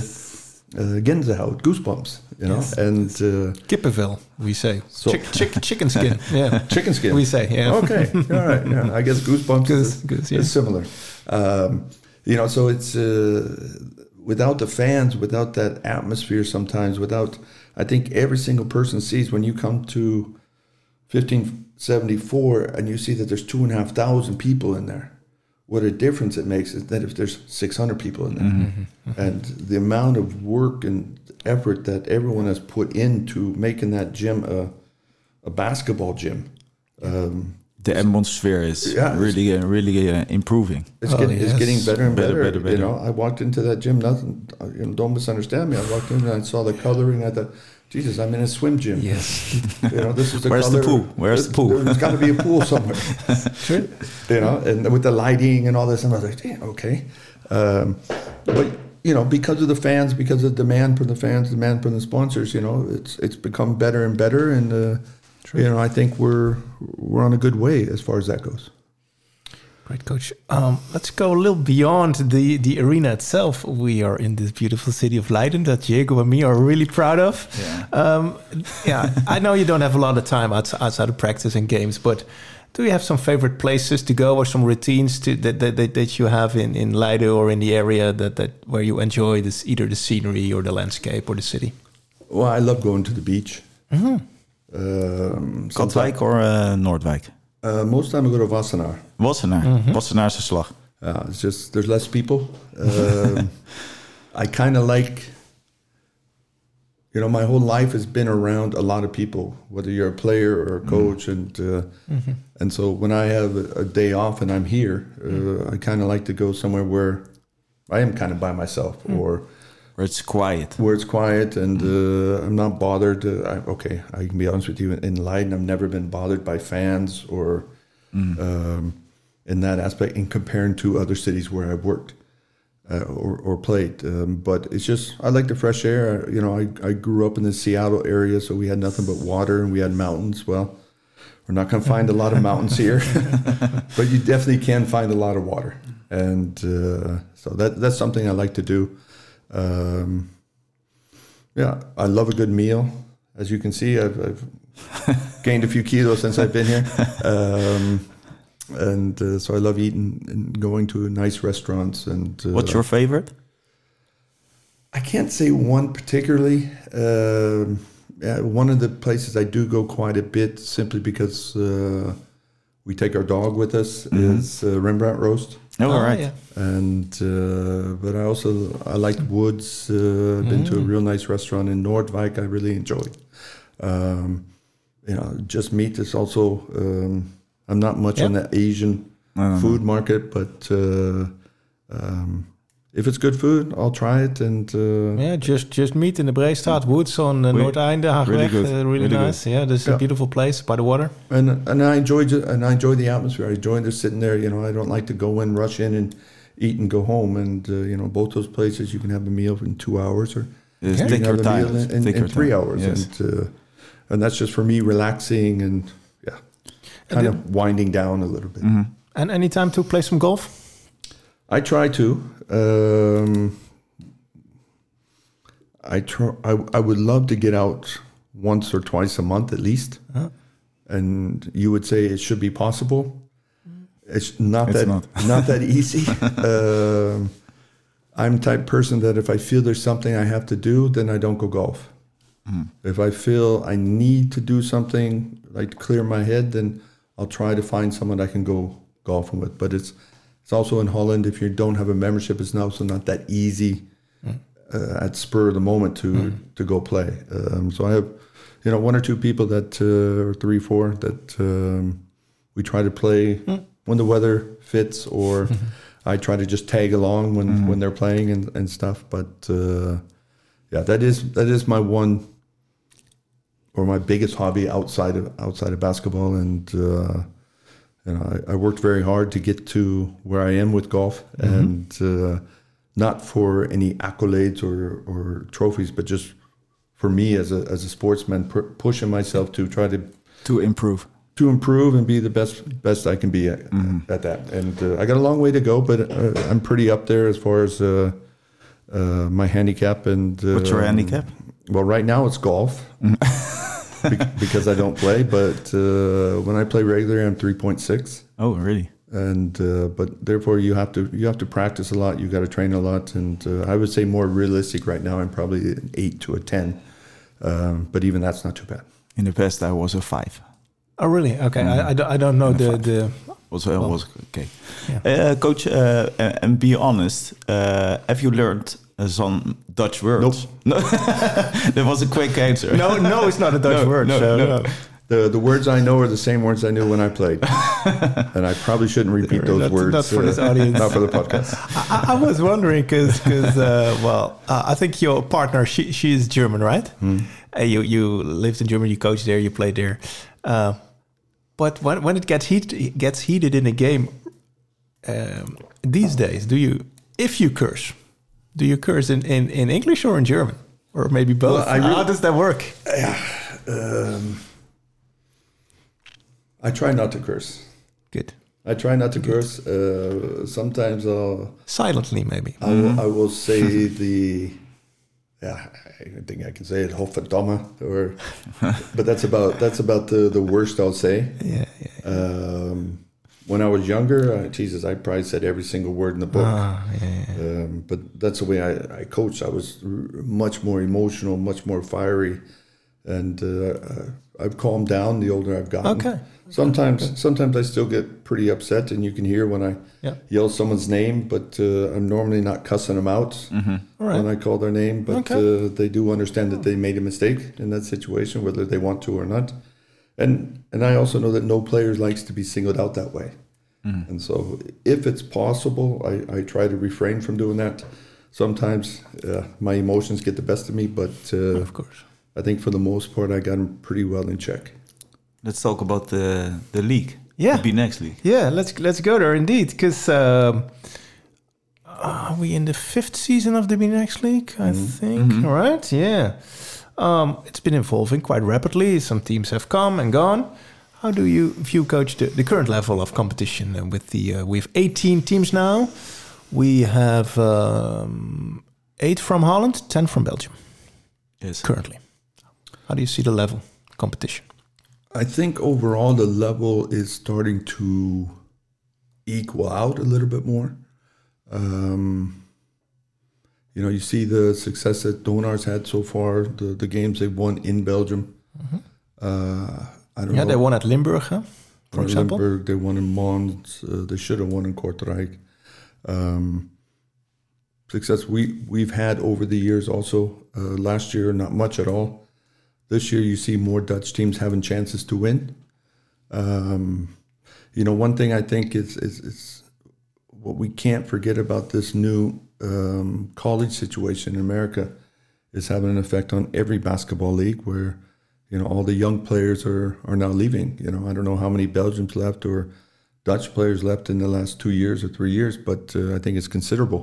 Gänsehaut, goosebumps, Yes. and Kippenvel, we say. So- Chicken skin, yeah. chicken skin. We say, yeah. Okay, all right. Yeah, I guess goosebumps is similar. So it's without the fans, without that atmosphere, sometimes I think every single person sees when you come to 1574 and you see that there's 2,500 people in there. What a difference it makes is that if there's 600 people in there, and the amount of work and effort that everyone has put into making that gym a basketball gym. The atmosphere is really improving. It's getting better and better. Better. I walked into that gym. Don't misunderstand me. I walked in and I saw the coloring. I thought, Jesus, I'm in a swim gym. Yes. This is the Where's color. the pool? Where's the pool? There's got to be a pool somewhere. True. And with the lighting and all this, and I was like, damn, okay. But because of the fans, because of demand from the fans, demand from the sponsors, it's become better and better, and I think we're on a good way as far as that goes. Great, Coach. Let's go a little beyond the arena itself. We are in this beautiful city of Leiden that Diego and me are really proud of. Yeah. I know you don't have a lot of time outside of practice and games, but do you have some favorite places to go or some routines that you have in Leiden or in the area that where you enjoy this, either the scenery or the landscape or the city? Well, I love going to the beach. Katwijk or Noordwijk? Most of the time I go to Wassenaar. Wassenaar. Wassenaarse slag. It's just there's less people. I kind of like, my whole life has been around a lot of people, whether you're a player or a coach, and so when I have a day off and I'm here, I kind of like to go somewhere where I am kind of by myself, or where it's quiet. And I'm not bothered. I can be honest with you. In Leiden, I've never been bothered by fans or in that aspect in comparing to other cities where I've worked or played. But it's just, I like the fresh air. I grew up in the Seattle area, so we had nothing but water and we had mountains. Well, we're not going to find a lot of mountains here, but you definitely can find a lot of water. And so that's something I like to do. I love a good meal. As you can see, I've gained a few kilos since I've been here. So I love eating and going to nice restaurants. And what's your favorite? I can't say one particularly. One of the places I do go quite a bit simply because we take our dog with us is Rembrandt Roast. Oh, all right. Yeah. And but I like Woods. Been to a real nice restaurant in Noordwijk. I really enjoy. Just meat is also. I'm not much on the Asian food market, but if it's good food, I'll try it. And just meet in the Breestraat Woods on Noordeinde, Haagweg. Really good. Really nice. Good. Yeah, this is a beautiful place by the water. And I enjoy the atmosphere. I enjoy just sitting there. You know, I don't like to go in, rush in, and eat and go home. And you know, both those places you can have a meal in 2 hours, or you can have a meal in 3 hours. Yes. And that's just for me relaxing and kind of winding down a little bit. Mm-hmm. And any time to play some golf? I try to. I would love to get out once or twice a month at least. And you would say it should be possible. It's not that easy. I'm the type person that if I feel there's something I have to do, then I don't go golf. If I feel I need to do something, like to clear my head, then I'll try to find someone I can go golfing with. But it's also in Holland, if you don't have a membership, it's also not that easy at spur of the moment to go play. So I have, you know, 1 or 2 people that, or 3, 4, that we try to play when the weather fits, or I try to just tag along when they're playing and stuff. But that is my one or my biggest hobby outside of basketball. And you know, I worked very hard to get to where I am with golf, and not for any accolades or trophies, but just for me as a sportsman, pushing myself to try to improve and be the best I can be at that. And I got a long way to go, but I'm pretty up there as far as my handicap. And what's your handicap? Well, right now it's golf. Because I don't play, but when I play regularly, I'm 3.6. Oh, really? And but therefore you have to practice a lot. You got to train a lot, and I would say more realistic right now. I'm probably an 8 to a 10, but even that's not too bad. In the past, I was a 5. Oh, really? Okay, I don't know the. Was okay. Yeah. Coach, and be honest, have you learned some Dutch words? Nope. No. That was a quick answer. No, it's not a Dutch word. No. The words I know are the same words I knew when I played, and I probably shouldn't repeat those words. Not for this audience. Not for the podcast. I was wondering because I think your partner she is German, right? You lived in Germany, you coached there, you played there. But when it gets heated in a game these days, if you curse, do you curse in English or in German, or maybe both? Well, how does that work? I try not to curse. Good. I try not to curse. Sometimes I'll silently maybe. I will say I think I can say it, Hofverdamme, but that's about the worst I'll say. Yeah. When I was younger, I probably said every single word in the book. But that's the way I coached. I was much more emotional, much more fiery, and I've calmed down the older I've gotten. Okay. Sometimes I still get pretty upset, and you can hear when I yell someone's name, but I'm normally not cussing them out when I call their name. But they do understand that they made a mistake in that situation, whether they want to or not. And I also know that no player likes to be singled out that way. And so if it's possible, I try to refrain from doing that. Sometimes my emotions get the best of me, but of course, I think for the most part, I got them pretty well in check. Let's talk about the league. Yeah. The B-Next league. Yeah, let's go there indeed, because are we in the 5th season of the B-Next league, I think, right? Yeah. It's been evolving quite rapidly. Some teams have come and gone. How do you view, Coach, the current level of competition? With we have 18 teams now. We have 8 from Holland, 10 from Belgium. Yes. Currently. How do you see the level competition? I think overall the level is starting to equal out a little bit more. You see the success that Donar's had so far, the games they've won in Belgium. I don't know. They won at Limburg, for example. Limburg, they won in Mons. They should have won in Kortrijk. Success we've had over the years also. Last year, not much at all. This year, you see more Dutch teams having chances to win. One thing I think is what we can't forget about this new college situation in America is having an effect on every basketball league where, all the young players are now leaving. I don't know how many Belgians left or Dutch players left in the last 2 years or 3 years, but I think it's considerable.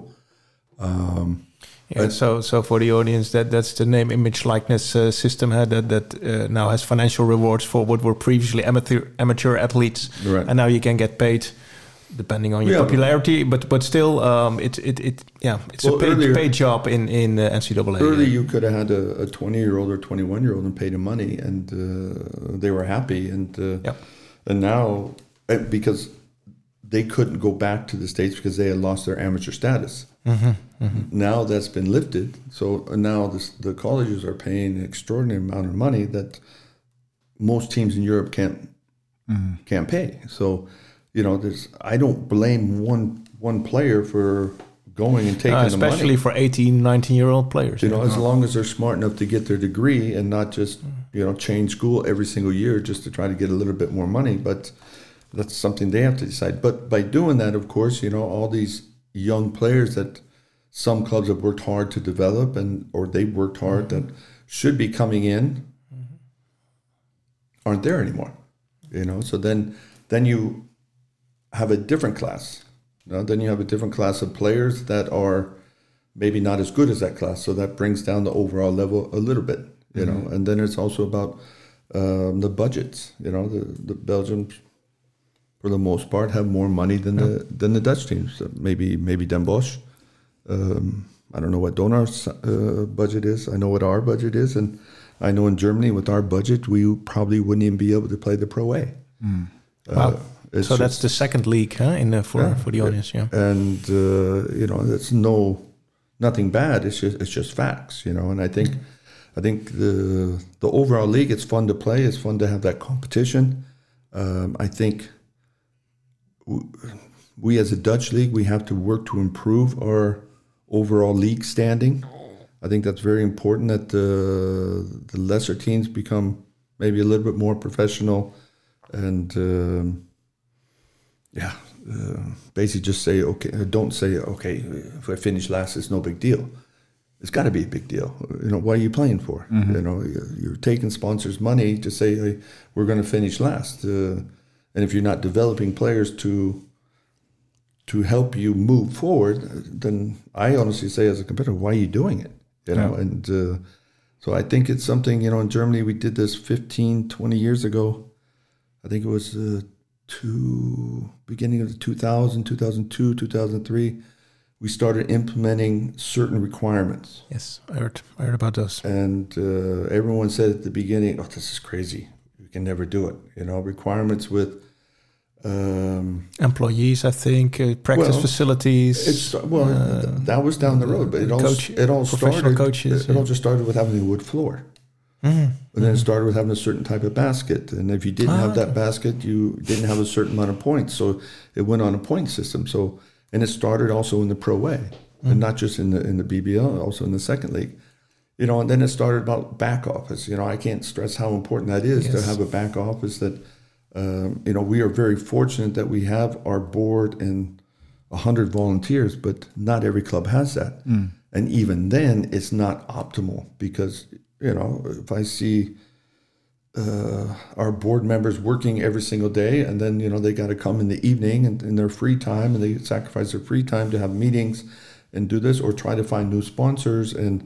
So for the audience, that's the name, image, likeness system that now has financial rewards for what were previously amateur athletes, right. And now you can get paid depending on your popularity, but still, it's a paid job in NCAA. Earlier, you could have had a 20-year-old or 21-year-old and paid him money, and they were happy, and now because they couldn't go back to the States because they had lost their amateur status. Now that's been lifted, so now the colleges are paying an extraordinary amount of money that most teams in Europe can't pay. So, I don't blame one player for going and taking the money. Especially for 18, 19-year-old players. As long as they're smart enough to get their degree and not just, change school every single year just to try to get a little bit more money. But that's something they have to decide. But by doing that, of course, all these young players that some clubs have worked hard to develop or they've worked hard that should be coming in aren't there anymore. So then you have a different class. Then you have a different class of players that are maybe not as good as that class. So that brings down the overall level a little bit, And then it's also about the budgets. The Belgians, for the most part, have more money than the Dutch teams. Maybe Den Bosch. I don't know what Donar's budget is. I know what our budget is, and I know in Germany with our budget, we probably wouldn't even be able to play the Pro A. Wow. So that's the second league, for the audience, And it's nothing bad. It's just facts, And I think the overall league, it's fun to play. It's fun to have that competition. I think we as a Dutch league, we have to work to improve our overall league standing. I think that's very important that the lesser teams become maybe a little bit more professional and basically just say, okay, don't say, okay, if I finish last, it's no big deal. It's got to be a big deal. What are you playing for? You're taking sponsors' money to say, hey, we're going to finish last. And if you're not developing players to help you move forward, then I honestly say as a competitor, why are you doing it? And so I think it's something, in Germany, we did this 15, 20 years ago. I think it was beginning of the 2002, 2003. We started implementing certain requirements. Yes, I heard about those. And everyone said at the beginning, oh, this is crazy. We can never do it. Requirements with employees, I think, practice facilities. That was down the road, but it all started. Coaches, it all just started with having a wood floor, and then it started with having a certain type of basket. And if you didn't have that basket, you didn't have a certain amount of points. So it went on a point system. So and it started also in the Pro A, and not just in the BBL, also in the second league. And then it started about back office. I can't stress how important that is to have a back office that. We are very fortunate that we have our board and 100 volunteers, but not every club has that. And even then, it's not optimal because, if I see our board members working every single day and then, they got to come in the evening and in their free time and they sacrifice their free time to have meetings and do this or try to find new sponsors. And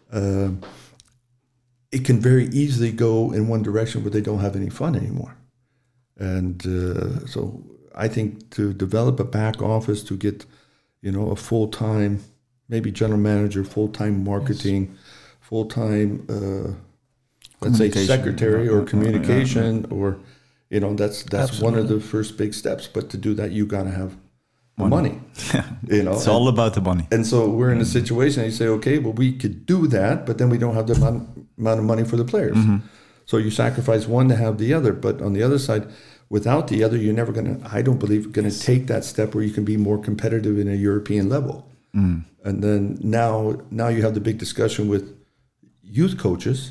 it can very easily go in one direction where they don't have any fun anymore. And so I think to develop a back office to get, a full-time, maybe general manager, full-time marketing, full-time, let's say secretary or communication, or, that's one of the first big steps. But to do that, you got to have money. It's all about the money. And so we're in a situation, you say, okay, well, we could do that, but then we don't have the amount of money for the players. So you sacrifice one to have the other, but on the other side, without the other, you're never I don't believe, going to take that step where you can be more competitive in a European level. And then now you have the big discussion with youth coaches.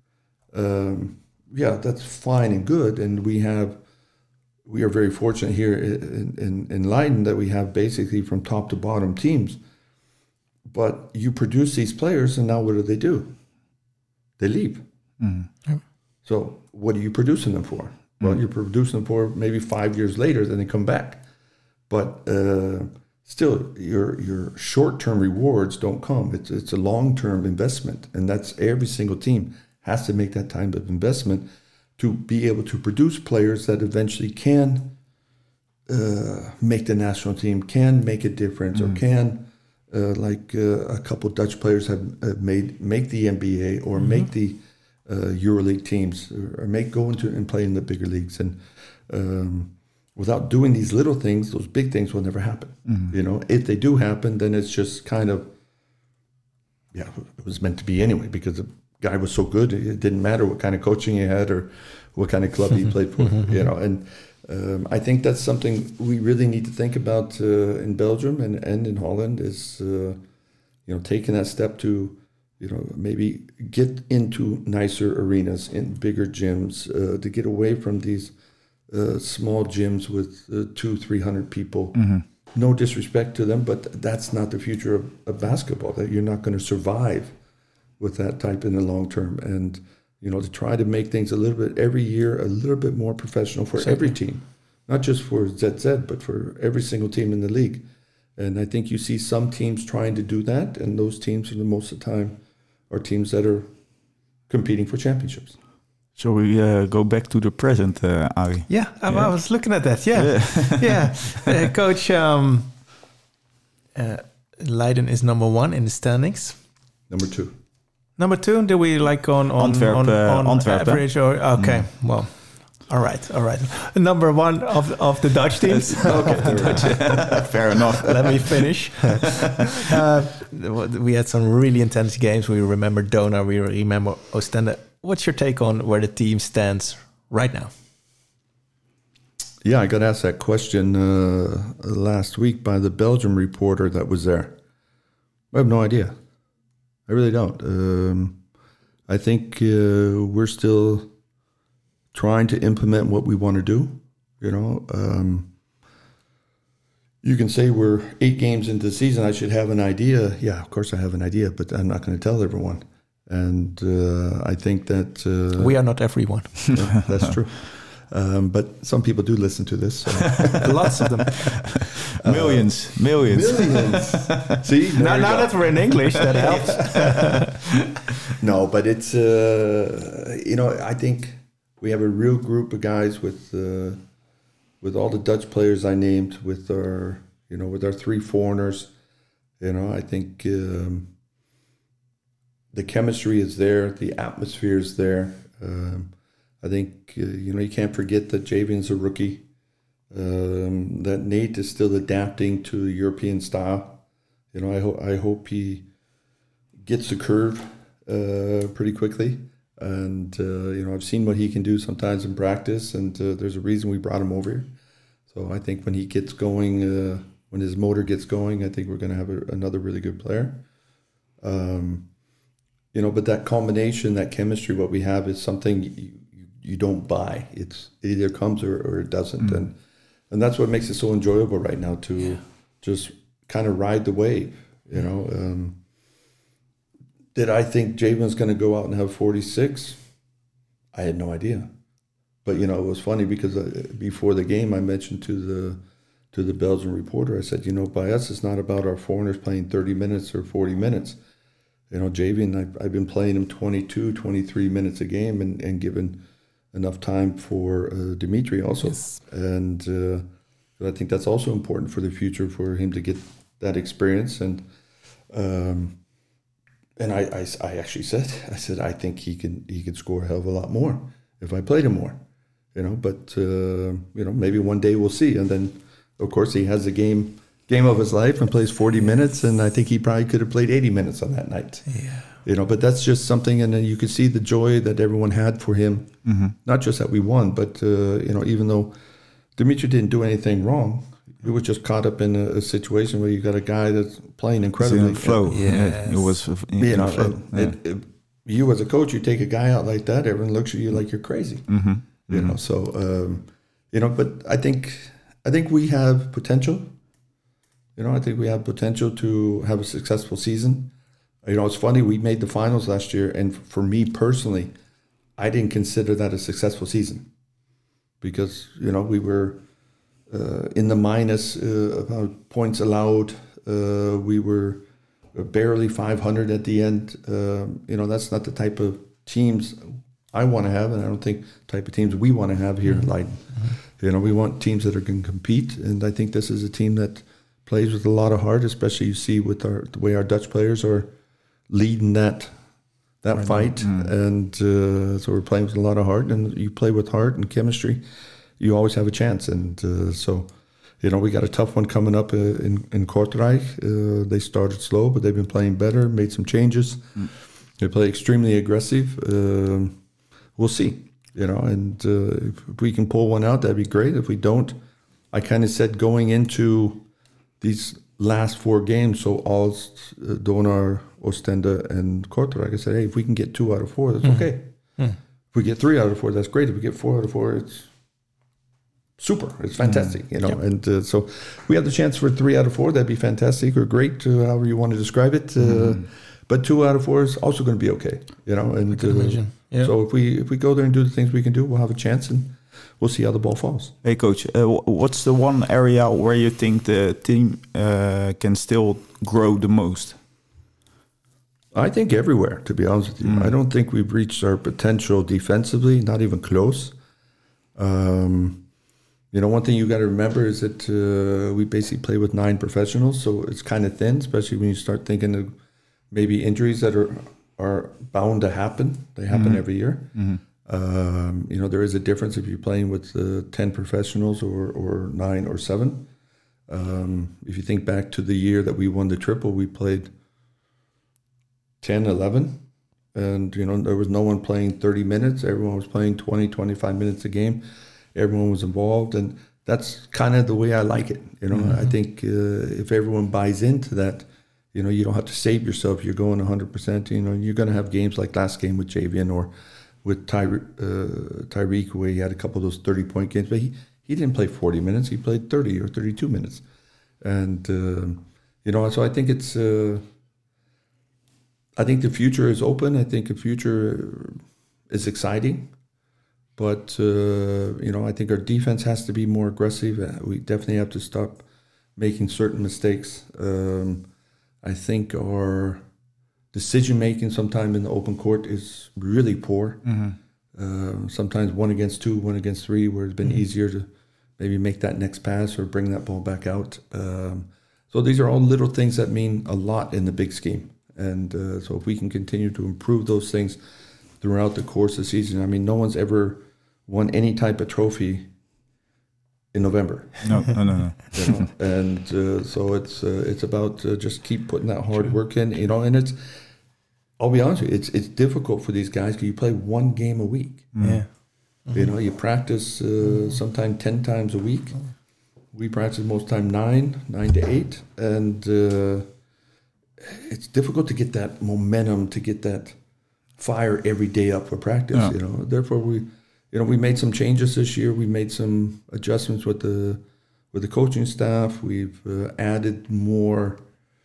That's fine and good, and we are very fortunate here in Leiden that we have basically from top to bottom teams. But you produce these players, and now what do? They leave. So what are you producing them for? Well, you're producing them for maybe 5 years later, then they come back. But still, your short-term rewards don't come. It's a long-term investment, and that's every single team has to make that type of investment to be able to produce players that eventually can make the national team, can make a difference, or can, a couple Dutch players have make the NBA or make the EuroLeague teams, or go into and play in the bigger leagues. And without doing these little things, those big things will never happen. You know, if they do happen, then it's just kind of, it was meant to be anyway, because the guy was so good, it didn't matter what kind of coaching he had or what kind of club he played for. You know, and I think that's something we really need to think about in Belgium and in Holland is, taking that step to, maybe get into nicer arenas, in bigger gyms, to get away from these small gyms with 200-300 people. No disrespect to them, but that's not the future of basketball. That you're not going to survive with that type in the long term. And to try to make things a little bit every year, a little bit more professional for every team, not just for ZZ, but for every single team in the league. And I think you see some teams trying to do that, and those teams, for the most of the time, are teams that are competing for championships. Shall we go back to the present, Arie? Yeah, I was looking at that. Coach, Leiden is number 1 in the standings. Number 2. Number 2, do we like on Antwerp, average? Or okay, well, all right. Number 1 of the Dutch teams. Fair enough. Let me finish. We had some really intense games. We remember Donar, we remember Oostende. What's your take on where the team stands right now? Yeah, I got asked that question last week by the Belgium reporter that was there. I have no idea. I really don't. I think we're still trying to implement what we want to do. You can say we're 8 games into the season. I should have an idea. Yeah, of course I have an idea, but I'm not going to tell everyone. And I think that... we are not everyone. Yeah, that's true. But some people do listen to this. So. Lots of them. Millions. See? Now that we're in English, that helps. No, but it's... I think we have a real group of guys with all the Dutch players I named, with our 3 foreigners. I think... the chemistry is there. The atmosphere is there. I think, you can't forget that Javian's a rookie. That Nate is still adapting to the European style. I hope he gets the curve pretty quickly. And, I've seen what he can do sometimes in practice, and there's a reason we brought him over here. So I think when he gets going, when his motor gets going, I think we're going to have another really good player. But that combination, that chemistry, what we have is something you don't buy. It either comes or it doesn't. And that's what makes it so enjoyable right now to just kind of ride the wave, Did I think Javen's going to go out and have 46? I had no idea. But, it was funny because before the game I mentioned to the Belgian reporter, I said, by us it's not about our foreigners playing 30 minutes or 40 minutes. Javian, I've been playing him 22, 23 minutes a game and given enough time for Dimitri also. Yes. And I think that's also important for the future for him to get that experience. And I actually said, I think he can score a hell of a lot more if I played him more, but maybe one day we'll see. And then, of course, he has the game of his life and plays 40 minutes, and I think he probably could have played 80 minutes on that night. Yeah. But that's just something, and then you could see the joy that everyone had for him. Not just that we won, but even though Dimitri didn't do anything wrong, he was just caught up in a situation where you got a guy that's playing incredibly. It's in flow. Yes. It was in flow. You as a coach, you take a guy out like that, everyone looks at you like you're crazy. So but I think we have potential. I think we have potential to have a successful season. It's funny, we made the finals last year, and for me personally, I didn't consider that a successful season because, we were in the minus about points allowed. We were barely 500 at the end. That's not the type of teams I want to have, and I don't think the type of teams we want to have here in Leiden. We want teams that are going to compete, and I think this is a team that plays with a lot of heart, especially you see with the way our Dutch players are leading that fight. And so we're playing with a lot of heart, and you play with heart and chemistry, you always have a chance. And so we got a tough one coming up in Kortrijk. They started slow, but they've been playing better, made some changes. They play extremely aggressive. We'll see, and if we can pull one out, that'd be great. If we don't, I kind of said going into these last 4 games, so Aalst, Donar, Oostende, and Kortrijk, I said, hey, if we can get 2 out of 4, that's okay. If we get 3 out of 4, that's great. If we get 4 out of 4, it's super. It's fantastic, And so we have the chance for 3 out of 4. That'd be fantastic or great, however you want to describe it. But 2 out of 4 is also going to be okay, And I can imagine. Yeah. So if we go there and do the things we can do, we'll have a chance, and we'll see how the ball falls. Hey, Coach, what's the one area where you think the team can still grow the most? I think everywhere, to be honest with you. I don't think we've reached our potential defensively, not even close. One thing you got to remember is that we basically play with 9 professionals, so it's kind of thin, especially when you start thinking of maybe injuries that are bound to happen. They happen every year. There is a difference if you're playing with 10 professionals or 9 or 7. If you think back to the year that we won the triple, we played 10, 11, and there was no one playing 30 minutes. Everyone was playing 20, 25 minutes a game. Everyone was involved, and that's kind of the way I like it. I think if everyone buys into that, you don't have to save yourself. You're going 100%. You're going to have games like last game with Javian or with Tyreek, where he had a couple of those 30-point games, but he didn't play 40 minutes. He played 30 or 32 minutes, and so I think it's. I think the future is open. I think the future is exciting, but I think our defense has to be more aggressive. We definitely have to stop making certain mistakes. I think our decision-making sometimes in the open court is really poor. Sometimes 1 against 2, 1 against 3, where it's been easier to maybe make that next pass or bring that ball back out. So these are all little things that mean a lot in the big scheme. And so if we can continue to improve those things throughout the course of the season, no one's ever won any type of trophy in November. No. And so it's about just keep putting that hard work in, and it's, I'll be honest with you, it's difficult for these guys because you play 1 game a week. Yeah. You practice sometimes 10 times a week. We practice most time 9 to 8, and it's difficult to get that momentum, to get that fire every day up for practice. Therefore we made some changes this year. We made some adjustments with the coaching staff. We've added more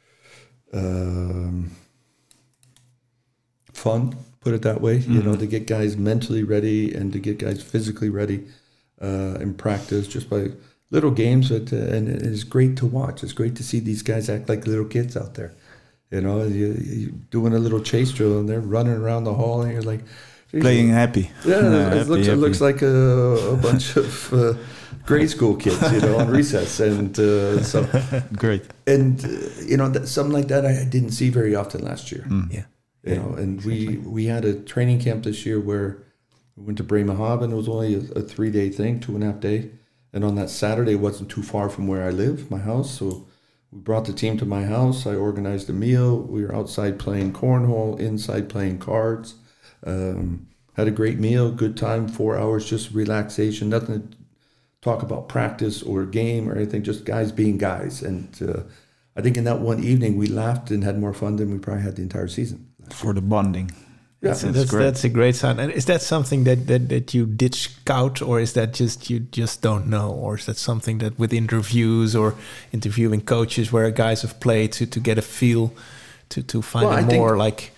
fun, put it that way, to get guys mentally ready and to get guys physically ready in practice, just by little games. And it's great to watch. It's great to see these guys act like little kids out there. You're doing a little chase drill and they're running around the hall, and you're like, playing happy. Yeah, it looks like a bunch of grade school kids, on recess, and so great. And something like that I didn't see very often last year. And we had a training camp this year where we went to Bremerhaven. It was only a 3-day thing, 2.5 day, and on that Saturday it wasn't too far from where I live, my house, so we brought the team to my house. I organized a meal. We were outside playing cornhole, inside playing cards. Had a great meal, good time, 4 hours, just relaxation, nothing to talk about practice or game or anything, just guys being guys. And I think in that one evening we laughed and had more fun than we probably had the entire season. For the bonding. Yeah, That's a great sign. And is that something that you did scout, or is that just you just don't know, or is that something that with interviews or interviewing coaches where guys have played to get a feel to find Well, a I think- more like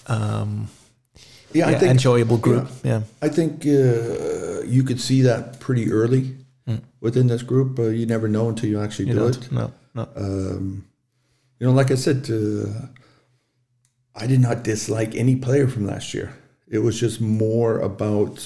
I think enjoyable group? Yeah. I think you could see that pretty early within this group. You never know until you actually You do don't? it. No. Like I said, I did not dislike any player from last year. It was just more about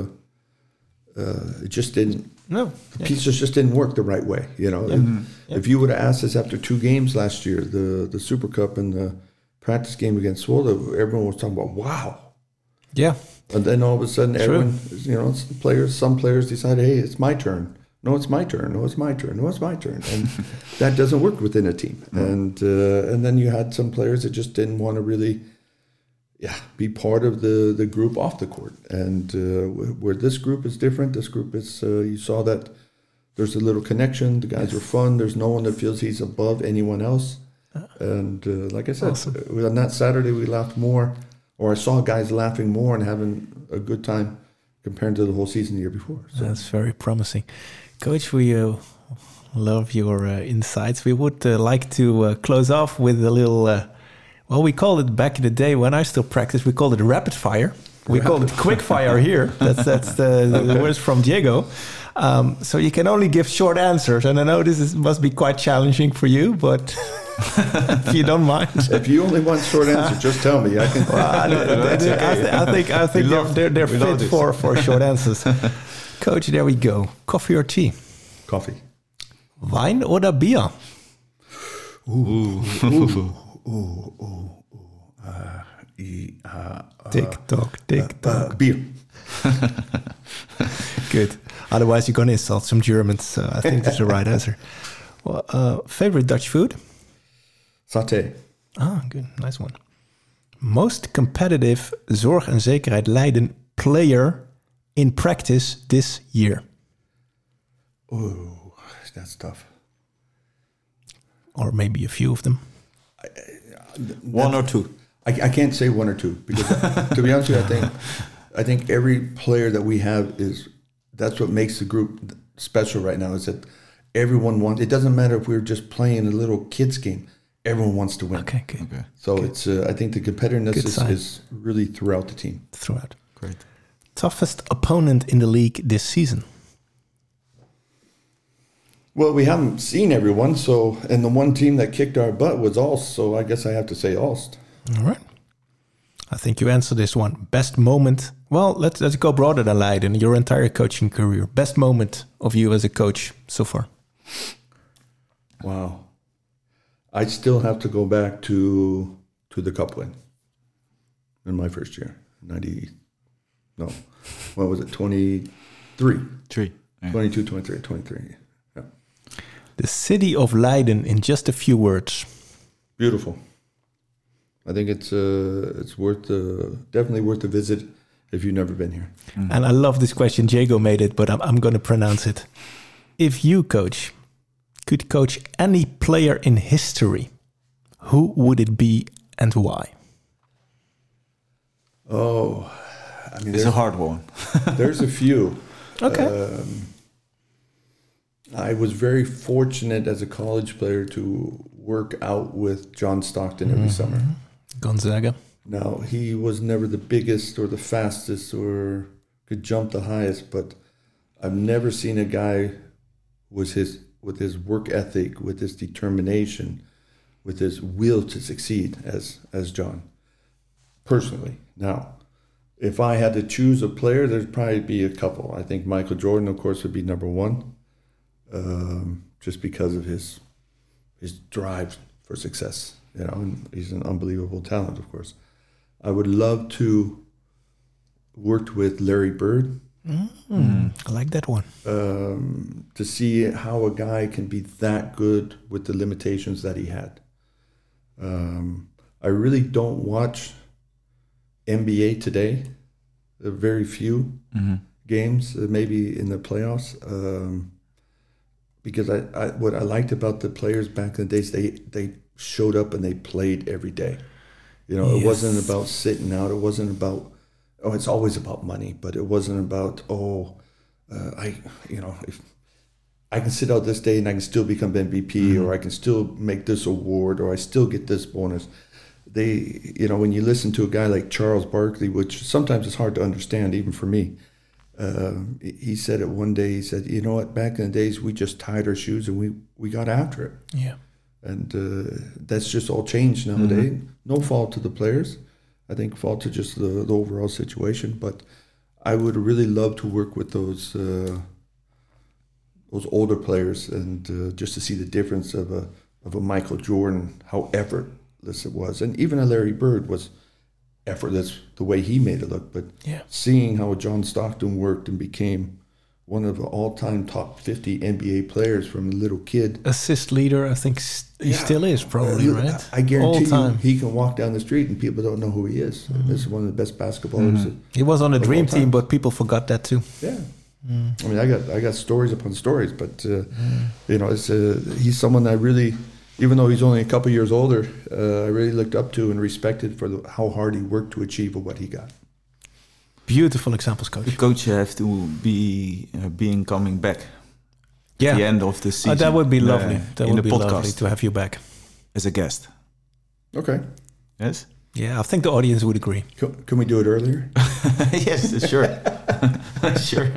it just didn't. No. The pieces just didn't work the right way. If you would have asked us after 2 games last year, the Super Cup and the practice game against Zwolle, everyone was talking about, wow. Yeah. And then all of a sudden, True. everyone, some players decided, hey, it's my turn. No, it's my turn. No, it's my turn. No, it's my turn. And that doesn't work within a team. And then you had some players that just didn't want to really, be part of the group off the court. And where this group is different, this group is, you saw that there's a little connection. The guys are fun. There's no one that feels he's above anyone else. And like I said, on that Saturday, we laughed more, or I saw guys laughing more and having a good time compared to the whole season the year before. So. That's very promising. Coach, we love your insights. We would like to close off with a little, we called it back in the day when I still practiced, we called it rapid fire. We called it quick fire here. That's the words from Diego. So you can only give short answers. And I know must be quite challenging for you, but if you don't mind. If you only want short answers, just tell me. I can. I think they're fit for short answers. Coach, there we go. Coffee or tea? Coffee. Wine oder Bier? Tick tock. Beer. Good. Otherwise, you're going to insult some Germans. So I think that's the right answer. Well, favorite Dutch food? Saté. Ah, good. Nice one. Most competitive Zorg en Zekerheid Leiden player in practice this year? Oh, that's tough. Or maybe a few of them. One or two. I can't say 1 or 2 because, to be honest with you, I think every player that we have that's what makes the group special right now. Is that everyone wants. It doesn't matter if we're just playing a little kids game. Everyone wants to win. Okay, good. Okay. So it's. I think the competitiveness is really throughout the team. Throughout. Great. Toughest opponent in the league this season? Well, we haven't seen everyone, and the one team that kicked our butt was Ulst, so I guess I have to say Ulst. All right. I think you answered this one. Best moment. Well, let's go broader than Leiden. Your entire coaching career. Best moment of you as a coach so far? Wow. I still have to go back to the cup win in my first year. 23. Yeah. 22, 23, 23. Yeah. The city of Leiden in just a few words. Beautiful. I think it's definitely worth a visit if you've never been here. Mm-hmm. And I love this question. Diego made it, but I'm going to pronounce it. If you, coach, could coach any player in history, who would it be and why? Oh, I mean, it's a hard one. There's a few. Okay. I was very fortunate as a college player to work out with John Stockton every summer. Gonzaga. Now, he was never the biggest or the fastest or could jump the highest, but I've never seen a guy with his work ethic, with his determination, with his will to succeed as John, personally. Now, if I had to choose a player, there'd probably be a couple. I think Michael Jordan, of course, would be number one, just because of his drive for success. And he's an unbelievable talent, of course. I would love to work with Larry Bird. I like that one. To see how a guy can be that good with the limitations that he had. I really don't watch NBA today. There are very few games, maybe in the playoffs, because what I liked about the players back in the days, they showed up and they played every day. You know, it wasn't about sitting out. It wasn't about, it's always about money, but it wasn't about, if I can sit out this day and I can still become MVP, or I can still make this award, or I still get this bonus. When you listen to a guy like Charles Barkley, which sometimes it's hard to understand even for me, he said it one day. He said, you know what, back in the days, we just tied our shoes and we got after it. Yeah. And that's just all changed nowadays. No fault to the players. I think fault to just the overall situation. But I would really love to work with those older players and just to see the difference of a Michael Jordan, how effortless it was. And even a Larry Bird was effortless the way he made it look. But seeing how John Stockton worked and became one of the all-time top 50 NBA players from a little kid. Assist leader, I think he still is probably, right? I guarantee you he can walk down the street and people don't know who he is. This is one of the best basketballers. He was on the dream team, but people forgot that too. Yeah. I mean, I got stories upon stories, but he's someone I really, even though he's only a couple years older, I really looked up to and respected for how hard he worked to achieve what he got. Beautiful examples, Coach. The coach have to be coming back at the end of the season. That would be lovely. That would be podcast. Lovely to have you back as a guest. Okay. Yes? Yeah, I think the audience would agree. Can we do it earlier? Yes, sure. Sure.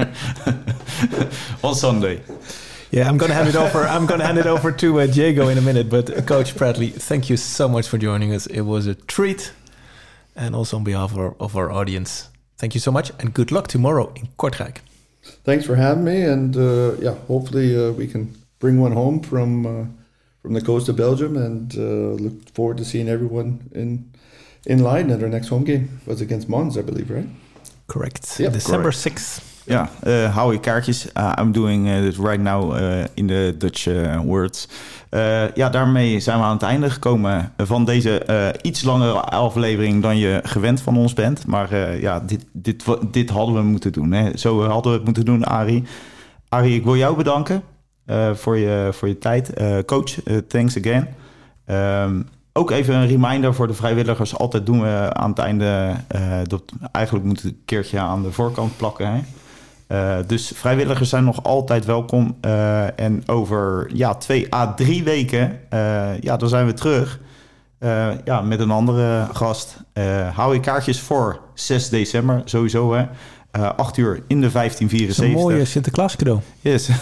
On Sunday. Yeah, I'm going to hand it over. I'm going to hand it over to Diego in a minute. But Coach Bradley, thank you so much for joining us. It was a treat. And also on behalf of our audience, thank you so much, and good luck tomorrow in Kortrijk. Thanks for having me, and hopefully we can bring one home from the coast of Belgium, and look forward to seeing everyone in line at our next home game. It was against Mons, I believe, right? Correct. Yep, December correct. 6th. Yeah, hou je kaartjes. I'm doing it right now in the Dutch words. Daarmee zijn we aan het einde gekomen van deze iets langere aflevering dan je gewend van ons bent. Maar dit hadden we moeten doen. Hè. Zo hadden we het moeten doen, Arie. Arie, ik wil jou bedanken voor je tijd. Coach, thanks again. Ook even een reminder voor de vrijwilligers. Altijd doen we aan het einde... eigenlijk moeten we een keertje aan de voorkant plakken. Hè? Dus vrijwilligers zijn nog altijd welkom. En over 2 à 3 weken... dan zijn we terug. Met een andere gast. Hou je kaartjes voor 6 december. Sowieso, hè. 8 uur in de 1574. Een mooie Sinterklaas cadeau. Yes.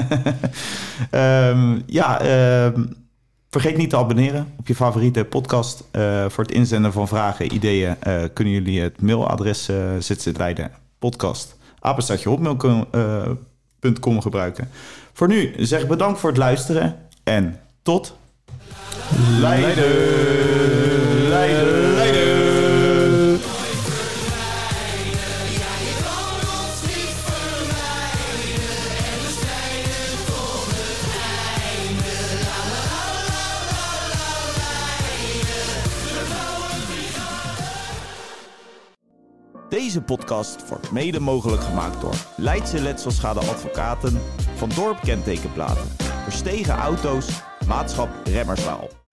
Vergeet niet te abonneren op je favoriete podcast. Voor het inzenden van vragen, ideeën... kunnen jullie het mailadres ZZLeiden podcast @hotmail.com gebruiken. Voor nu zeg bedankt voor het luisteren en tot Leiden. Leiden. Leiden. Deze podcast wordt mede mogelijk gemaakt door Leidse Letselschade Advocaten, Van Dorp Kentekenplaten, Verstegen Auto's, Maatschap Remmerswaal.